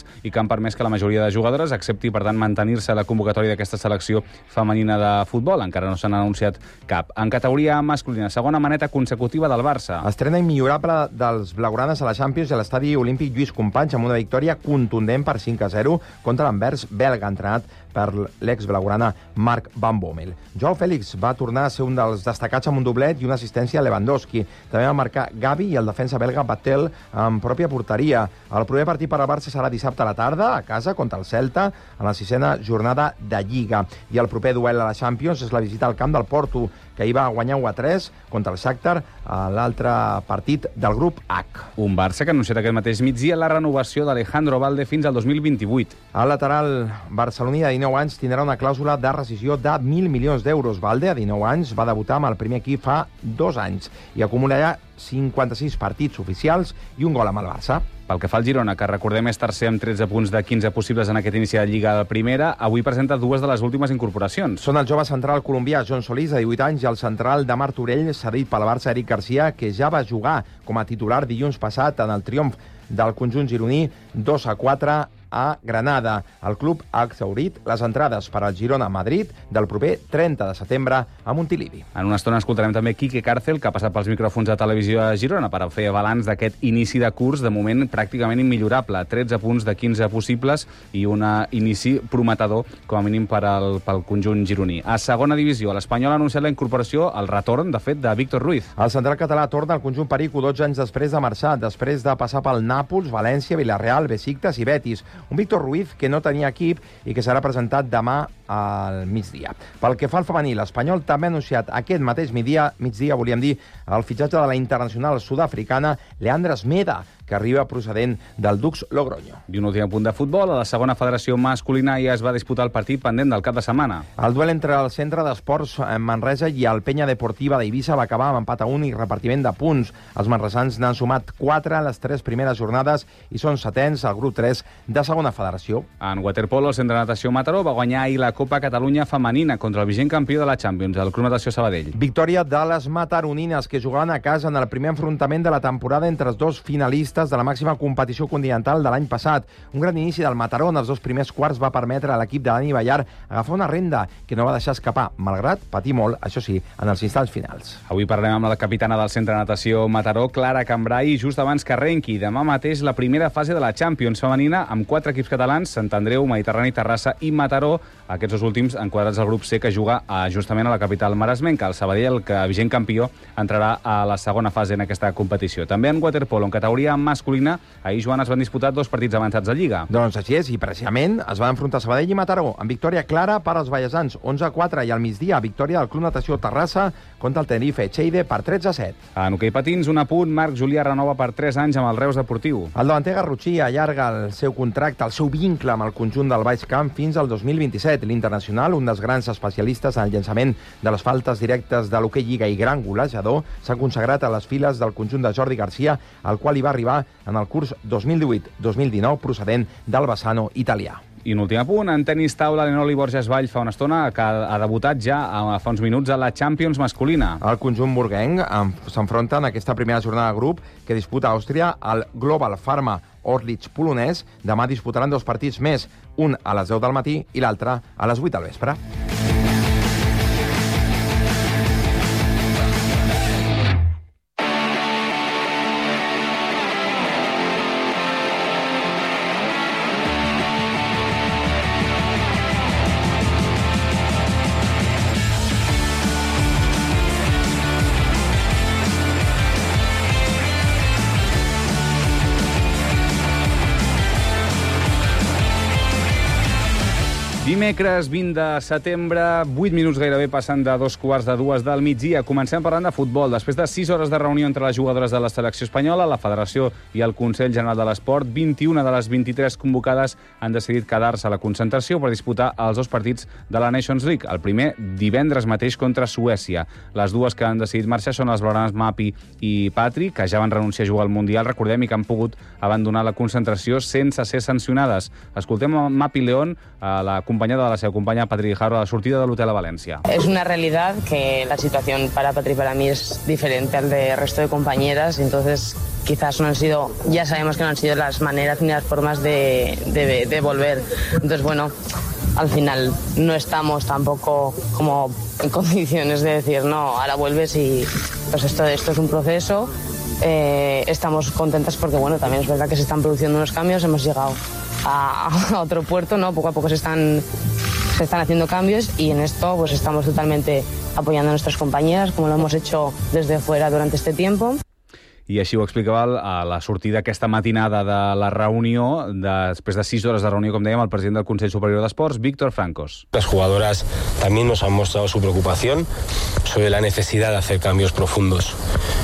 individuals i que han permès que la majoria de jugadores accepti, per tant, mantenir-se a la convocatòria d'aquesta selecció femenina de futbol. Encara no s'han anunciat cap. En categoria masculina, segona maneta consecutiva del Barça. Estrena immillorable dels blaugranes a la Champions i a l'estadi olímpic Lluís Companys amb una victòria contundent per cinc a zero contra l'Anvers belga, entrenat per l'ex-blaugrana Marc Van Bommel. Joao Félix va tornar a ser un dels destacats amb un doblet i una assistència a Lewandowski. També va marcar Gavi i el defensa belga Batel en pròpia porteria. El proper partit per al Barça serà dissabte a la tarda, a casa, contra el Celta, en la sisena jornada de Lliga. I el proper duel a la Champions és la visita al camp del Porto, que hi va guanyar u a tres contra el Shakhtar a l'altre partit del grup H. Un Barça que ha anunciat aquest mateix migdia la renovació d'Alejandro Valde fins al dos mil vint-i-vuit. El lateral barceloní de dinou anys tindrà una clàusula de rescisió de mil milions d'euros. Valde, a dinou anys, va debutar amb el primer equip fa dos anys i acumularà cinquanta-sis partits oficials i un gol amb el Barça. Pel que fa al Girona, que recordem és tercer amb tretze punts de quinze possibles en aquest inici de Lliga de Primera, avui presenta dues de les últimes incorporacions. Són el jove central colombià John Solís, de divuit anys, i el central de Martorell, cedit pel Barça, Eric Garcia, que ja va jugar com a titular dilluns passat en el triomf del conjunt gironí dos a quatre a Granada. El club ha exhaurit les entrades per al Girona-Madrid del proper trenta de setembre a Montilivi. En una estona escoltarem també Quique Cárcel, que ha passat pels micròfons de televisió de Girona per fer balanç d'aquest inici de curs, de moment pràcticament immillorable. tretze punts de quinze possibles i un inici prometedor, com a mínim, per al, pel conjunt gironí. A segona divisió, l'Espanyol ha anunciat la incorporació, el retorn, de fet, de Víctor Ruiz. El central català torna al conjunt perico dotze anys després de marxar, després de passar pel Nàpols, València, Villarreal, Besiktas i Betis. Un Víctor Ruiz que no tenia equip i que serà presentat demà al migdia. Pel que fa al femení, l'Espanyol també ha anunciat aquest mateix migdia, migdia volíem dir, el fitxatge de la internacional sud-africana Leandra Smeda, que arriba procedent del Dux Logroño. I un últim punt de futbol, a la segona federació masculina ja es va disputar el partit pendent del cap de setmana. El duel entre el Centre d'Esports Manresa i el Penya Deportiva d'Eivissa va acabar amb empat a un i repartiment de punts. Els manresans n'han sumat quatre a les tres primeres jornades i són setens al grup tres de segona federació. En waterpolo, el Centre de Natació Mataró va guanyar ahir la Copa Catalunya femenina contra el vigent campió de la Champions, el Club Natació Sabadell. Victòria de les mataronines, que jugaven a casa en el primer enfrontament de la temporada entre els dos finalistes de la màxima competició continental de l'any passat. Un gran inici del Mataró en els dos primers quarts va permetre a l'equip de Dani Ballar agafar una renda que no va deixar escapar, malgrat patir molt, això sí, en els instants finals. Avui parlem amb la capitana del Centre de Natació Mataró, Clara Cambrai, just abans que arrenqui demà mateix la primera fase de la Champions femenina amb quatre equips catalans, Sant Andreu, Mediterrani, Terrassa i Mataró, aquests dos últims enquadrats al grup C, que juga a, justament a la capital maresmenca. El Sabadell, el que vigent campió, entrarà a la segona fase en aquesta competició. També en waterpolo, en categoria masculina, ahir, Joan, es van disputar dos partits avançats de Lliga. Doncs així és, i precisament es van enfrontar Sabadell i Mataró, amb victòria clara per als vallesans, onze a quatre, i al migdia, victòria del Club Natació Terrassa contra el Tenerife Cheide per tretze a set. En hoquei patins, un apunt, Marc Julià renova per tres anys amb el Reus Deportiu. El davanter garrotxí allarga el seu contracte, el seu vincle amb el conjunt del Baix Camp fins al dos mil vint-i-set. L'internacional, un dels grans especialistes en el llançament de les faltes directes de l'hoquei Lliga i gran golejador, s'ha consagrat a les files del conjunt de Jordi Garcia, al qual hi va arribar en el curs dos mil divuit dos mil dinou procedent del Bassano italià. I un últim apunt, en tenis taula, l'Enoli Borges Vall fa una estona que ha debutat ja fa uns minuts a la Champions masculina. El conjunt burguenc s'enfronta en aquesta primera jornada de grup que disputa a Àustria al Global Pharma Orlich polonès. Demà disputaran dos partits més, un a les deu del matí i l'altre a les vuit del vespre. Dimecres vint de setembre, vuit minuts gairebé passant de dos quarts de dues del migdia. Comencem parlant de futbol. Després de sis hores de reunió entre les jugadores de la selecció espanyola, la Federació i el Consell General de l'Esport, vint-i-una de les vint-i-tres convocades han decidit quedar-se a la concentració per disputar els dos partits de la Nations League. El primer, divendres mateix contra Suècia. Les dues que han decidit marxar són les blaugranes Mapi i Patri, que ja van renunciar a jugar al Mundial, recordem, i que han pogut abandonar la concentració sense ser sancionades. Escoltem a Mapi León, a la companyera acompanyada de la seva companya Patri Guijarro a la sortida de l'hotel a València. Es una realidad que la situación para Patri y para mí es diferente al del resto de compañeras, entonces quizás no han sido, ya sabemos que no han sido las maneras ni las formas de, de, de volver. Entonces, bueno, al final no estamos tampoco como en condiciones de decir, no, ahora vuelves y pues esto, esto es un proceso. Eh, estamos contentas porque, bueno, también es verdad que se están produciendo unos cambios, hemos llegado a, a otro puerto, ¿no? Poco a poco se están, se están haciendo cambios y en esto pues estamos totalmente apoyando a nuestras compañeras, como lo hemos hecho desde fuera durante este tiempo. I així ho explicava a la sortida aquesta matinada de la reunió, després de sis hores de reunió, com dèiem, el president del Consell Superior d'Esports, Víctor Francos. Las jugadoras también nos han mostrado su preocupación sobre la necesidad de hacer cambios profundos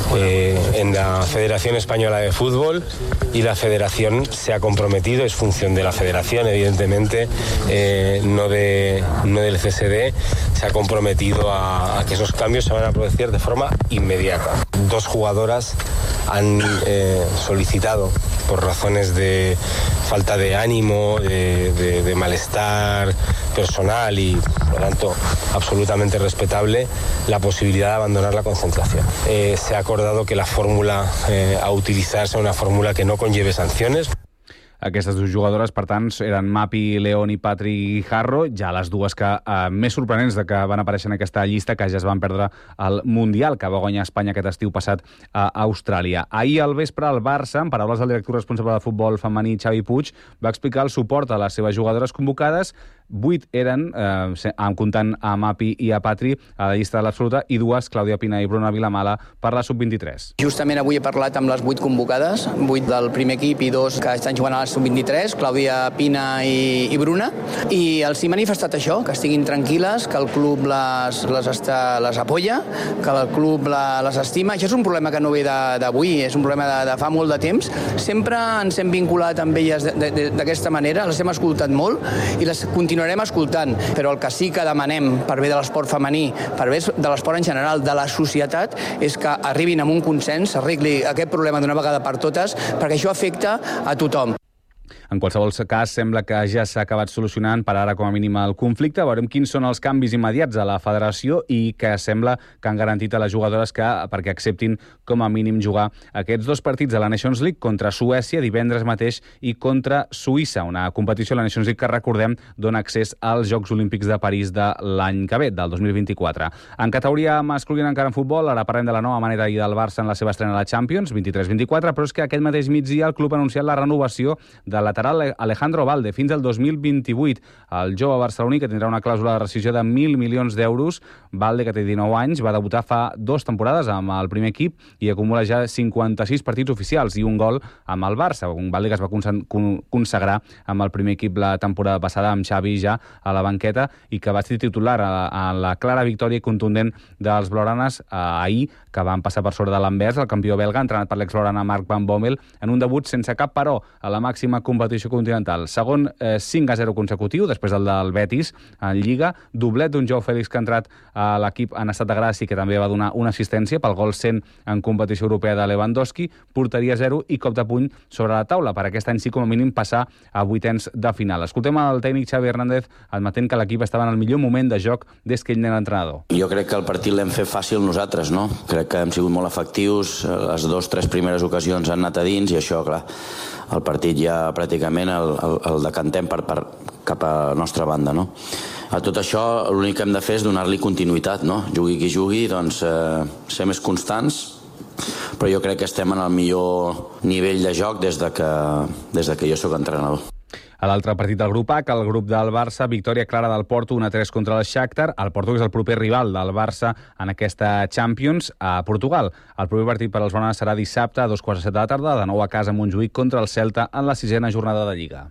eh, en la Federación Española de Fútbol, y la Federación se ha comprometido, es función de la Federación, evidentemente, eh, no, de, no del C S D, se ha comprometido a, a que esos cambios se van a producir de forma inmediata. Dos jugadoras han eh, solicitado, por razones de falta de ánimo, de, de, de malestar personal y, por lo tanto, absolutamente respetable, la posibilidad de abandonar la concentración. Eh, se ha acordado que la fórmula eh, a utilizar sea una fórmula que no conlleve sanciones. Aquestes dues jugadores, per tant, eren Mapi León i Patri Guijarro, ja les dues que eh, més sorprenents de que van aparèixer en aquesta llista, que ja es van perdre el Mundial, que va guanyar Espanya aquest estiu passat a Austràlia. Ahir al vespre, el Barça, en paraules del director responsable de futbol femení, Xavi Puig, va explicar el suport a les seves jugadores convocades. Vuit eren, eh, comptant a Mapi i a Patri, a la llista de l'absoluta, i dues, Clàudia Pina i Bruna Vilamala, per la sub vint-i-tres. Justament avui he parlat amb les vuit convocades, vuit del primer equip i dos que estan jugant a la sub vint-i-tres, Clàudia Pina i, i Bruna, i els he manifestat això, que estiguin tranquil·les, que el club les, les, està, les apoya, que el club la, les estima. Això és un problema que no ve d'avui, és un problema de, de fa molt de temps. Sempre ens hem vinculat amb elles d'aquesta manera, les hem escoltat molt i les continuarem escoltant, però el que sí que demanem per bé de l'esport femení, per bé de l'esport en general, de la societat, és que arribin a un consens, s'arregli aquest problema d'una vegada per totes, perquè això afecta a tothom. En qualsevol cas, sembla que ja s'ha acabat solucionant per ara com a mínim el conflicte. Veurem quins són els canvis immediats a la federació i que sembla que han garantit a les jugadores que perquè acceptin com a mínim jugar aquests dos partits de la Nations League contra Suècia divendres mateix i contra Suïssa, una competició de la Nations League que, recordem, dona accés als Jocs Olímpics de París de l'any que ve, del dos mil vint-i-quatre. En categoria masculina encara en futbol, ara parlem de la nova manera i del Barça en la seva estrena a la Champions, vint-i-tres vint-i-quatre, però és que aquest mateix migdia el club ha anunciat la renovació de lateral Alejandro Valde fins al dos mil vint-i-vuit. El jove barceloní, que tindrà una clàusula de rescissió de mil milions d'euros. Valde, que té dinou anys, va debutar fa dues temporades amb el primer equip i acumula ja cinquanta-sis partits oficials i un gol amb el Barça. Un Valde que es va consagrar amb el primer equip la temporada passada, amb Xavi ja a la banqueta, i que va ser titular a la clara victòria contundent dels blaugranes ahir, que van passar per sobre de l'Anvers, el campió belga, entrenat per l'ex-blaugrana Marc Van Bommel, en un debut sense cap però a la màxima competició continental. Segon eh, cinc a zero consecutiu, després del del Betis en Lliga, doblet d'un Joao Félix que ha entrat a l'equip en estat de gràcia i que també va donar una assistència pel gol cent en competició europea de Lewandowski, porteria zero i cop de puny sobre la taula per aquest any sí com a mínim passar a vuitens de final. Escoltem el tècnic Xavi Hernández admetent que l'equip estava en el millor moment de joc des que ell n'era entrenador. Jo crec que el partit l'hem fet fàcil nosaltres, no? Crec que hem sigut molt efectius, les dues o tres primeres ocasions han anat a dins i això, clar, el partit ja pràcticament el, el, el decantem per, per, cap a la nostra banda, no? A tot això l'únic que hem de fer és donar-li continuïtat, no? Jugui qui jugui, doncs eh, ser més constants, però jo crec que estem en el millor nivell de joc des de que, des de que jo sóc entrenador. A l'altre partit del grup H, el grup del Barça, victòria clara del Porto, un a tres contra el Shakhtar. El Porto és el proper rival del Barça en aquesta Champions a Portugal. El proper partit per als blaugranes serà dissabte a dos quarts de set de la tarda, de nou a casa a Montjuïc contra el Celta en la sisena jornada de Lliga.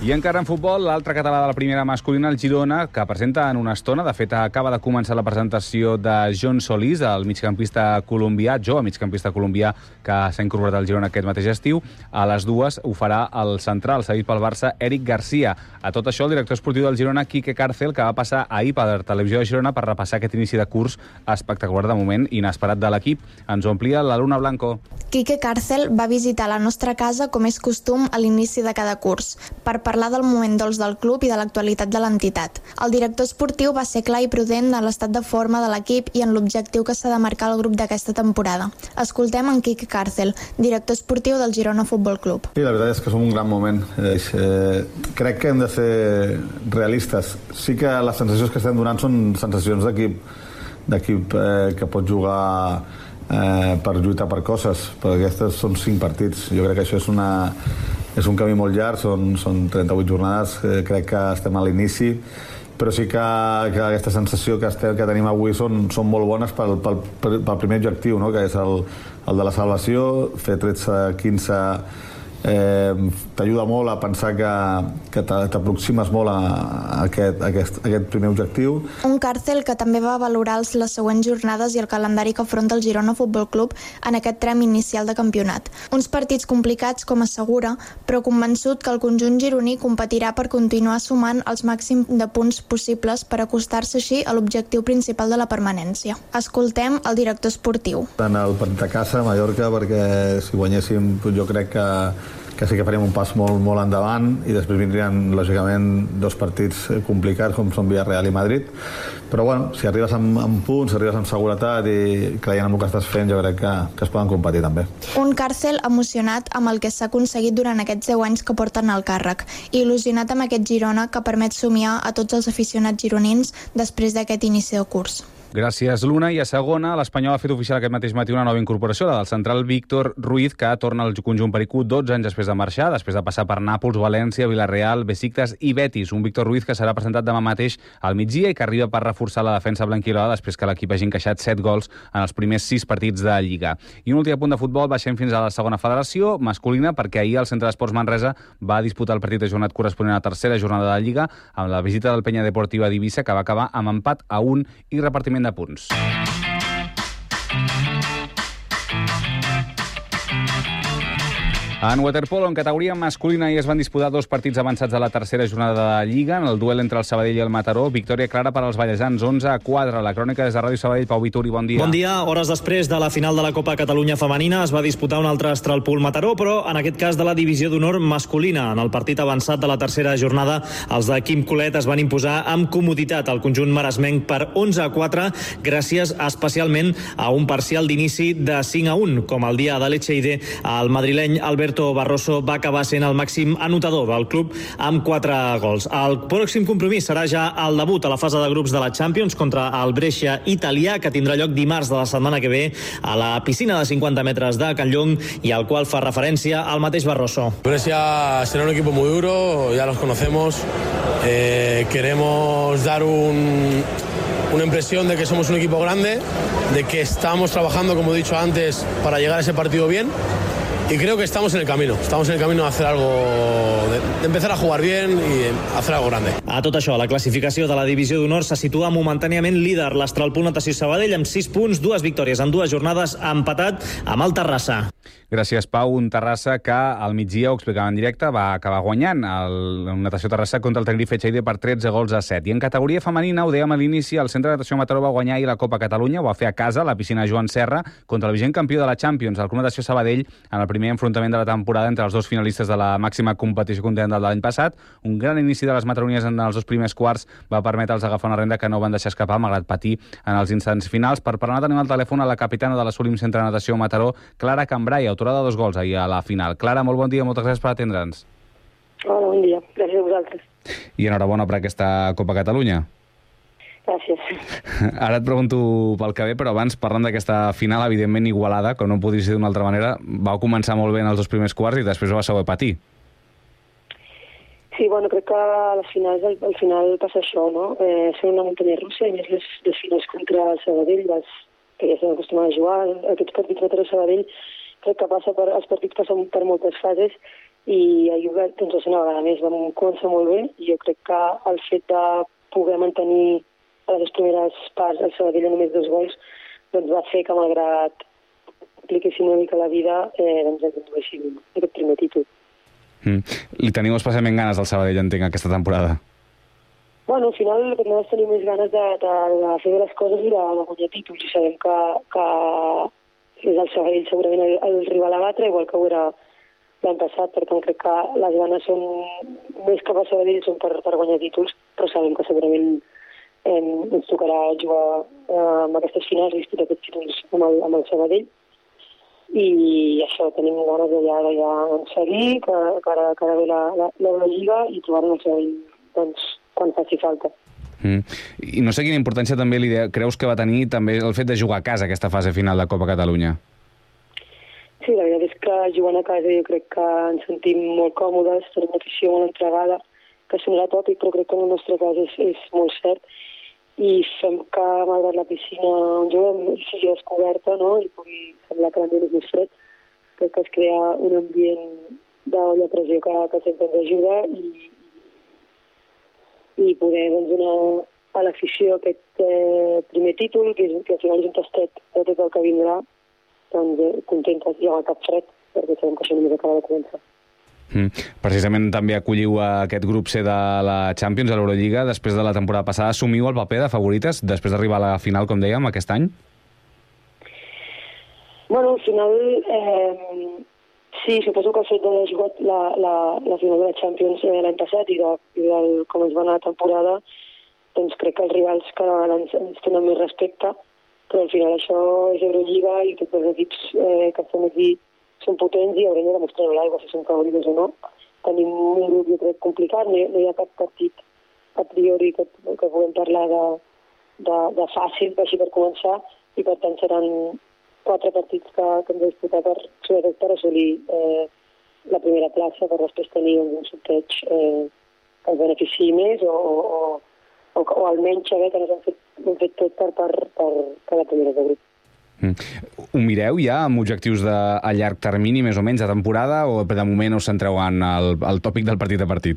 I encara en futbol, l'altre català de la primera masculina, el Girona, que presenta en una estona. De fet, acaba de començar la presentació de John Solís, el migcampista colombià, jo, migcampista colombià, que s'ha incorporat al Girona aquest mateix estiu. A les dues ho farà el central, cedit pel Barça, Eric Garcia. A tot això, el director esportiu del Girona, Quique Cárcel, que va passar ahir per Televisió de Girona per repassar aquest inici de curs espectacular, de moment inesperat de l'equip. Ens ho amplia la Luna Blanco. Quique Cárcel va visitar la nostra casa, com és costum, a l'inici de cada curs, per parlar del moment dolç del club i de l'actualitat de l'entitat. El director esportiu va ser clar i prudent en l'estat de forma de l'equip i en l'objectiu que s'ha de marcar el grup d'aquesta temporada. Escoltem en Quique Cárcel, director esportiu del Girona Futbol Club. Sí, la veritat és que som un gran moment. Eh, crec que hem de ser realistes. Sí que les sensacions que estem donant són sensacions d'equip d'equip eh, que pot jugar eh, per lluitar per coses, però aquestes són cinc partits. Jo crec que això és una és un camí molt llarg, són, són trenta-vuit jornades, eh, crec que estem a l'inici, però sí que, que aquesta sensació que, estem, que tenim avui són, són molt bones pel, pel, pel primer objectiu, no? Que és el, el de la salvació. Fer tretze quinze eh, t'ajuda molt a pensar que, que t'aproximes molt a, a, aquest, a, aquest, a aquest primer objectiu. Un Cárcel que també va valorar les següents jornades i el calendari que afronta el Girona Futbol Club en aquest tram inicial de campionat. Uns partits complicats, com assegura, però convençut que el conjunt gironí competirà per continuar sumant els màxims de punts possibles per acostar-se així a l'objectiu principal de la permanència. Escoltem el director esportiu. En el partit a casa, a Mallorca, perquè si guanyéssim jo crec que que sí que faríem un pas molt, molt endavant i després vindrien, lògicament, dos partits complicats com són Villarreal i Madrid. Però, bueno, si arribes amb, amb punts, si arribes amb seguretat i creient en el que estàs fent, jo crec que, que es poden competir també. Un Cárcel emocionat amb el que s'ha aconseguit durant aquests deu anys que porten al càrrec i il·lusionat amb aquest Girona que permet somiar a tots els aficionats gironins després d'aquest inici de curs. Gràcies, Luna. I a segona, l'Espanyol ha fet oficial aquest mateix matí una nova incorporació, la del central Víctor Ruiz, que torna al conjunt pericú dotze anys després de marxar, després de passar per Nàpols, València, Villarreal, Besiktas i Betis. Un Víctor Ruiz que serà presentat demà mateix al migdia i que arriba per reforçar la defensa blanquilada després que l'equip hagi encaixat set gols en els primers sis partits de Lliga. I un últim punt de futbol, baixem fins a la segona federació masculina, perquè ahir el Centre d'Esports Manresa va disputar el partit de jornada corresponent a la tercera jornada de Lliga amb la visita del Penya Deportiva d'Eivissa, que va acabar amb empat a un i repartiment de punts. En waterpolo, en categoria masculina, hi es van disputar dos partits avançats a la tercera jornada de Lliga. En el duel entre el Sabadell i el Mataró, victòria clara per als ballesans, onze a quatre. La crònica des de Ràdio Sabadell, Pau Vituri, bon dia. Bon dia. Hores després de la final de la Copa Catalunya femenina es va disputar un altre Astralpool Mataró, però en aquest cas de la divisió d'honor masculina. En el partit avançat de la tercera jornada, els de Quim Colet es van imposar amb comoditat al conjunt maresmenc per onze a quatre, gràcies especialment a un parcial d'inici de cinc a un. Com el dia de l'Echeide, el madrileny Alberto Barroso va acabar sent el màxim anotador del club amb quatre gols. El pròxim compromís serà ja el debut a la fase de grups de la Champions contra el Brescia italià, que tindrà lloc dimarts de la setmana que ve a la piscina de cinquanta metres de Can Llong i al qual fa referència al mateix Barroso. Brescia será un equipo muy duro, ya los conocemos. Eh, queremos dar un... una impresión de que somos un equipo grande, de que estamos trabajando, como he dicho antes, para llegar a ese partido bien. Y creo que estamos en el camino, estamos en el camino de hacer algo, de, de empezar a jugar bien y hacer algo grande. A tot això, la classificació de la divisió d'honor se situa momentàniament líder l'Astralpool Natació Sabadell amb sis punts, dues victòries en dues jornades, empatat amb el Terrassa. Gràcies, Pau. Un Terrassa que al migdia, ho explicava en directe, va acabar guanyant el Natació Terrassa contra el Tenerife Echeide per tretze gols a set. I en categoria femenina, ho dèiem a l'inici, el Centre de Natació Mataró va guanyar i la Copa Catalunya, ho va fer a casa, a la piscina Joan Serra, contra el vigent campió de la Champions, el Club Natació Sabadell, en el primer enfrontament de la temporada entre els dos finalistes de la màxima competició continental de l'any passat. Un gran inici de les mataronines en els dos primers quarts va permetre'ls agafar una renda que no van deixar escapar, malgrat patir en els instants finals. Per parlar, tenim al telèfon a la capitana de l'Assolim Centre de Natació Mataró, Clara Cambrai, autora de dos gols ahir a la final. Clara, molt bon dia, moltes gràcies per atendre'ns. Hola, bon dia. Gràcies a vosaltres. I enhorabona per aquesta Copa Catalunya. Gràcies. Ara et pregunto pel que ve, però abans, parlant d'aquesta final, evidentment igualada, com no podria ser d'una altra manera, va començar molt bé en els dos primers quarts i després ho va saber patir. Sí, bueno, crec que a les finals, al, al final passa això, no? Eh, són una muntanya russa, i més les, les finals contra el Sabadell, les, que ja estem acostumats a jugar, aquests partits contra el Sabadell, crec que passa per, els partits passen per moltes fases, i a Juve doncs, una vegada més vam començar molt bé i jo crec que el fet de poder mantenir a les primeres parts el Sabadell només dos gols doncs va fer que malgrat apliquéssim una mica la vida eh, doncs ens enduéssim aquest primer títol. Mm. Li teniu especialment ganes del Sabadell, entenc, aquesta temporada? Bueno, al final el que nosaltres tenim més ganes de, de, de fer les coses i de, de guanyar títols i sabem que, que és el Sabadell segurament el, el rival a batre, igual que ho era l'any passat, per tant crec que les ganes són més que per Sabadell són per, per guanyar títols, però sabem que segurament eh, ens tocarà jugar eh, amb aquestes finals i disputar aquests títols amb el, amb el Sabadell i això, tenim ganes d'allà d'allà en seguir, que, que, ara, que ara ve la, la, la Lliga i trobar-nos el Sabadell doncs, quan faci falta. Mm. I no sé quina importància també li creus que va tenir també el fet de jugar a casa aquesta fase final de Copa Catalunya. Sí, la veritat és que jugant a casa jo crec que ens sentim molt còmodes, tenim una afició molt entregada, que sonarà tòpic, però crec que en el nostre cas és, és molt cert. I fem que, malgrat la piscina on juguem, sigui descoberta, no?, i pugui semblar que l'ambient és més fred, crec que es crea un ambient d'olla pressió que, que sempre ens ajuda i, i poder doncs, donar a l'afició aquest eh, primer títol, que, és, que al final és un tastet de tot el que vindrà, doncs eh, contentes i amb el cap fred, perquè sabem que això només acaba de començar. Mm. Precisament també acolliu aquest grup C de la Champions, a l'Eurolliga, després de la temporada passada. Assumiu el paper de favorites després d'arribar a la final, com dèiem, aquest any? Bueno, al final, eh, sí, suposo que el fet d'haver jugat la, la, la final de la Champions eh, l'any passat i, de, i del, com es va anar la temporada, doncs crec que els rivals cada vegada ens, ens tenen més respecte, però al final això és Eurolliga i tots els equips eh, que estan aquí són potents i haurem de demostrar a l'aigua si són favorites o no. Tenim un grup, jo crec, complicat, no hi, no hi ha cap partit a priori que, que puguem parlar de, de, de fàcil, així per començar, i per tant seran quatre partits que, que hem de disputar per, sobretot per assolir eh, la primera plaça, per després tenir un sorteig eh, que ens beneficiï més o, o, o, o almenys saber que no s'han fet, hem fet tot per, per, per, per la primera de grup. Mm. Ho mireu ja amb objectius de, a llarg termini, més o menys, de temporada, o de moment us centreu en el, el tòpic del partit a partit?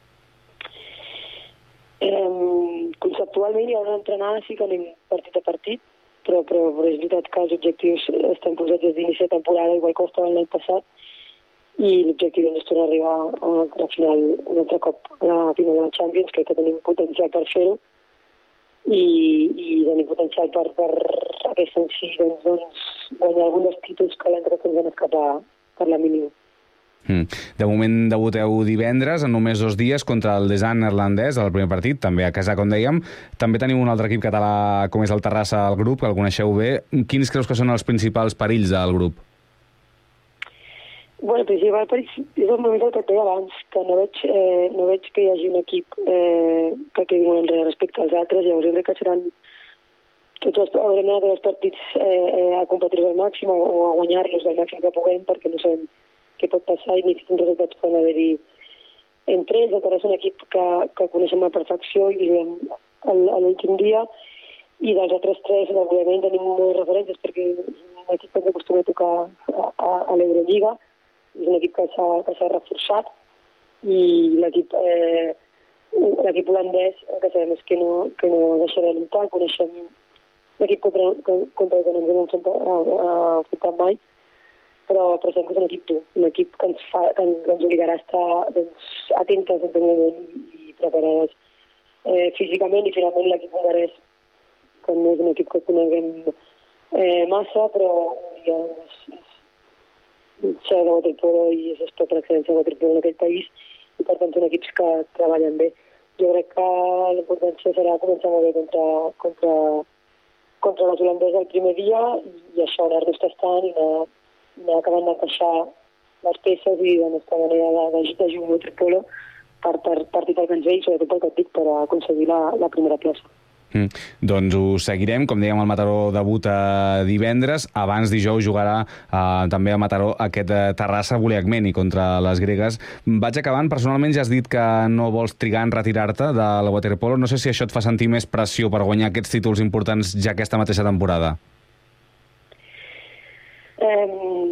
Eh, conceptualment i a l'hora d'entrenar sí que anem partit a partit, però, però, però és veritat que els objectius estan posats des d'inici de temporada, igual que ho estaven l'any passat, i l'objectiu és tornar a arribar a un altre final, un altre cop a la final de la Champions. Crec que tenim potencial per fer-ho i, i tenim potencial per, per aquesta en si doncs, doncs, guanyar alguns dels títols que l'any passat ens van escapar per la mínima. Mm. De moment debuteu divendres, en només dos dies, contra el Desan neerlandès, el primer partit, també a casa, com dèiem. També teniu un altre equip català, com és el Terrassa, al grup, que el coneixeu bé. Quins creus que són els principals perills del grup? Bueno, el principal perill és el moment del que et deia abans, que no veig, eh, no veig que hi hagi un equip eh, que quedi molt enrere respecte als altres. Llavors, jo crec que seran tots els, haurem anat els partits eh, a competir al màxim o, o a guanyar-los al màxim que puguem, perquè no sabem què pot passar i ni quins resultats poden haver-hi entre ells. El Terrassa és un equip que, que coneixem a perfecció i juguem a l'últim dia, i dels altres tres, òbviament, tenim moltes referències perquè és un equip que ens acostuma a tocar a, a, a l'Eurolliga. És un equip que s'ha reforçat i l'equip eh, l'equip holandès, el que sabem és que no, que no deixarà de lluitar. Coneixem l'equip contra, contra el que no ens hem enfrontat mai, però, però sabem que és un equip dur, un equip que ens, fa, que ens, que ens obligarà a estar doncs, atentes i, i preparades eh, físicament, i finalment l'equip hongarès, que no és un equip que coneguem eh, massa, però ja, és, s'ha de waterpolo i és esport per excel·lència de waterpolo en aquest país, i per tant són equips que treballen bé. Jo crec que l'importància serà començar molt bé contra, contra, contra les holandeses el primer dia i això, anar-nos tastant i anar, anar acabant d'encaixar les peces i la nostra manera de, de, de jugar a waterpolo per, per partir pel que ens ve i sobretot pel que et dic per aconseguir la, la primera plaça. Mm. Doncs ho seguirem, com dèiem, el Mataró debuta divendres, abans dijous jugarà eh, també a Mataró aquest eh, Terrassa Buliagmeni contra les gregues. Vaig acabant, personalment ja has dit que no vols trigar en retirar-te de la waterpolo, no sé si això et fa sentir més pressió per guanyar aquests títols importants ja aquesta mateixa temporada. Um,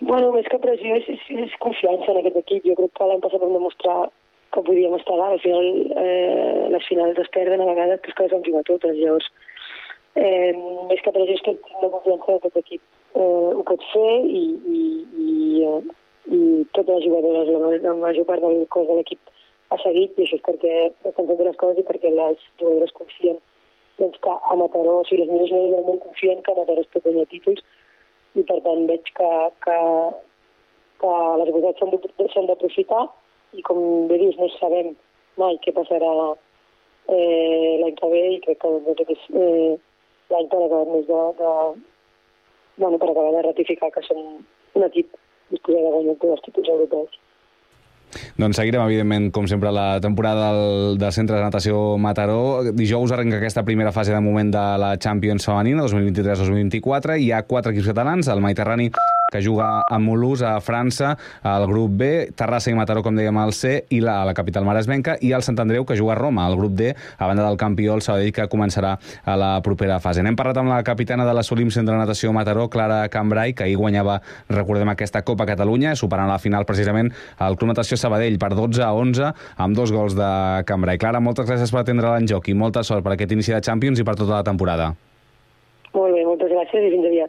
Bueno, més que pressió és, és, és confiança en aquest equip. Jo crec que l'any passat vam demostrar que podíem estar allà. Al final, eh, les finals es perden a vegades, però és que les vam jugar totes. Llavors, eh, més que pressió és que tinc la confiança que aquest equip eh, ho pot fer i, i, i, eh, i totes les jugadores, la, la major part del cos de l'equip ha seguit, i això és perquè estan fent les coses i perquè les jugadores confien doncs, que a Mataró, o sigui, les millors jugadores del món confien que a Mataró es pot guanyar títols, i per tant veig que, que, que les oportunitats s'han d'aprofitar, i com bé dius, no sabem mai què passarà eh, l'any que ve, i crec que doncs, és eh, l'any per acabar més de, de, bueno, per acabar de ratificar que som un equip disposat a guanyar tots els títols europeus. Doncs seguirem, evidentment, com sempre, la temporada del, del Centre de Natació Mataró. Dijous arrenca aquesta primera fase de moment de la Champions femenina, dos mil vint-i-tres dos mil vint-i-quatre. Hi ha quatre equips catalans, el Mediterrani, que juga a Mulhouse, a França, el grup B, Terrassa i Mataró, com dèiem, al C, i la, la capital maresmenca, i el Sant Andreu, que juga a Roma, al grup D, a banda del campió, el Sabadell, que començarà a la propera fase. N'hem parlat amb la capitana de l'Assolim Centre de Natació Mataró, Clara Cambrai, que ahir guanyava, recordem, aquesta Copa Catalunya, superant a la final precisament el Club Natació Sabadell per dotze a onze, amb dos gols de Cambrai. Clara, moltes gràcies per atendre l'enjoc i molta sort per aquest inici de Champions i per tota la temporada. Molt bé, moltes gràcies i fins aviat.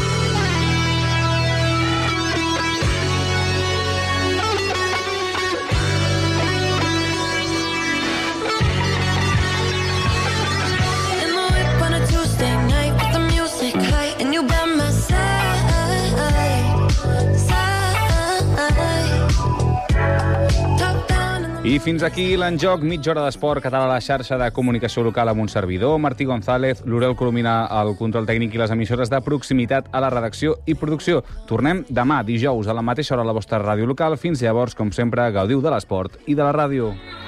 I fins aquí l'enjoc, mitja hora d'esport català a la xarxa de comunicació local amb un servidor, Martí González, l'Orel Colomina al control tècnic i les emissores de proximitat a la redacció i producció. Tornem demà, dijous, a la mateixa hora a la vostra ràdio local. Fins llavors, com sempre, gaudiu de l'esport i de la ràdio.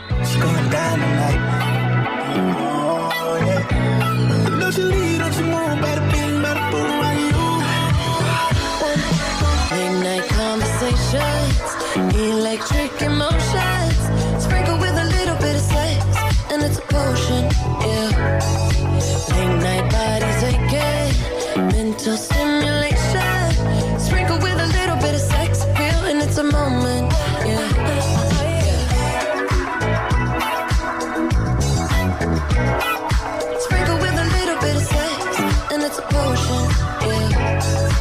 Electric emotions, sprinkle with a little bit of sex, and it's a potion, yeah. Late night bodies aching, mental stimulation, sprinkle with a little bit of sex appeal, and it's a moment, yeah. Sprinkle with a little bit of sex, and it's a potion, yeah.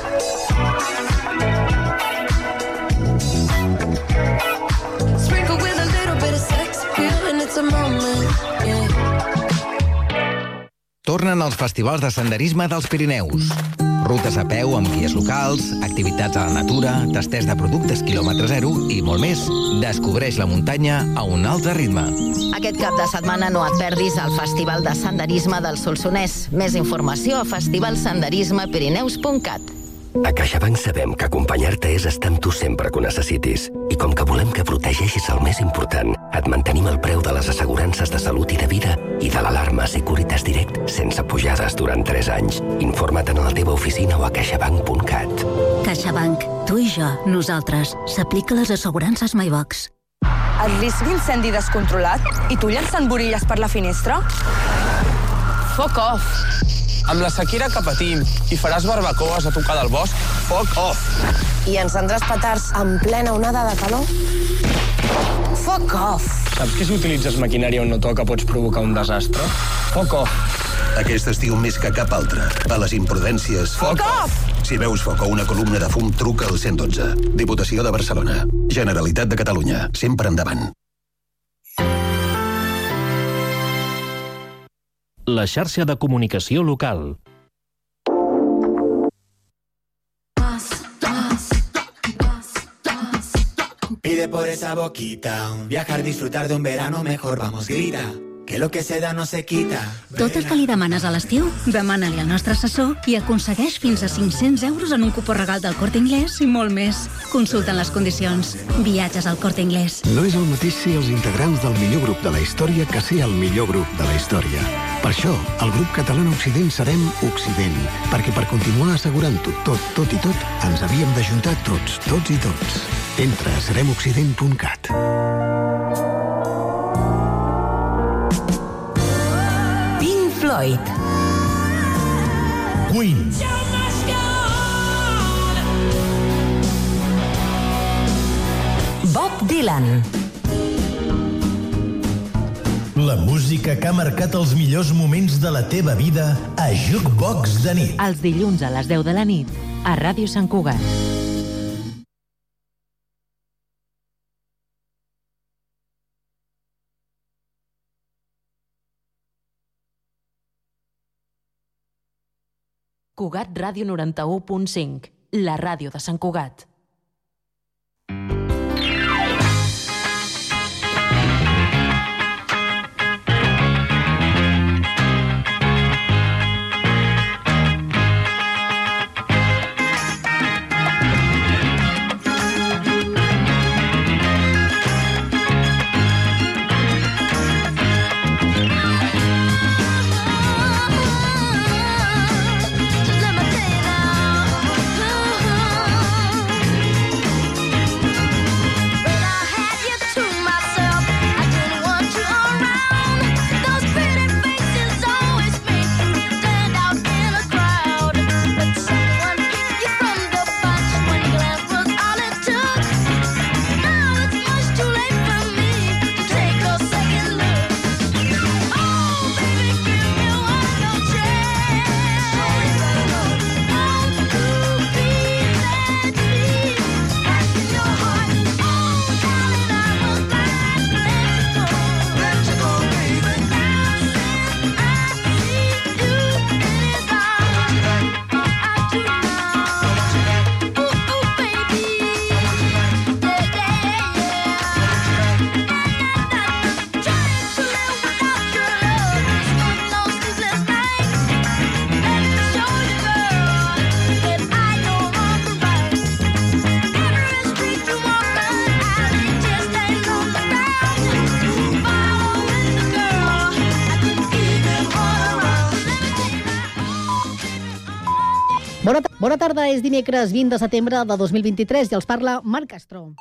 Tornen els festivals de senderisme dels Pirineus. Rutes a peu amb guies locals, activitats a la natura, tasters de productes quilòmetre zero i molt més. Descobreix la muntanya a un altre ritme. Aquest cap de setmana no et perdis el Festival de Senderisme del Solsonès. Més informació a festivalsenderisme pirineus punt cat. A CaixaBank sabem que acompanyar-te és estar amb tu sempre que ho necessitis. I com que volem que protegeixis el més important, et mantenim el preu de les assegurances de salut i de vida i de l'alarma Securitas Direct sense pujades durant tres anys. Informa't en la teva oficina o a caixabank punt cat. CaixaBank. Tu i jo, nosaltres. S'aplica les assegurances MyBox. El risc d'incendi descontrolat i tu llançant borilles per la finestra? Fuck off! Amb la sequera que patim i faràs barbacoes a tocar del bosc, fuck off! I encendràs petards en plena onada de calor? Fuck off! Saps que si utilitzes maquinària on no toca pots provocar un desastre? Fuck off! Aquest estiu més que cap altre. A les imprudències... Fuck off! Si veus foc o una columna de fum, truca al cent dotze. Diputació de Barcelona. Generalitat de Catalunya. Sempre endavant. La xarxa de comunicació local. Pide por esa boquita, un viajar, disfrutar de un verano mejor, vamos, grita, que lo que se da no se quita. Tot el que li demanes a l'estiu, demana-li al nostre assessor i aconsegueix fins a cinc-cents euros en un cupó regal del Corte Inglés i molt més. Consulten les condicions. Viatges al Corte Inglés. No és el mateix ser els integrants del millor grup de la història que ser el millor grup de la història. Per això, al grup català Occident serem Occident, perquè per continuar assegurant-ho tot, tot i tot, ens havíem d'ajuntar tots, tots i tots. Entra a serem occident punt cat. Pink Floyd. Queen. Dylan. La música que ha marcat els millors moments de la teva vida a Jukebox de nit. Els dilluns a les deu de la nit a Ràdio Sant Cugat. Cugat Ràdio noranta-u punt cinc, la ràdio de Sant Cugat. Bona, bona tarda, és dimecres vint de setembre de dos mil vint-i-tres i els parla Marc Castro.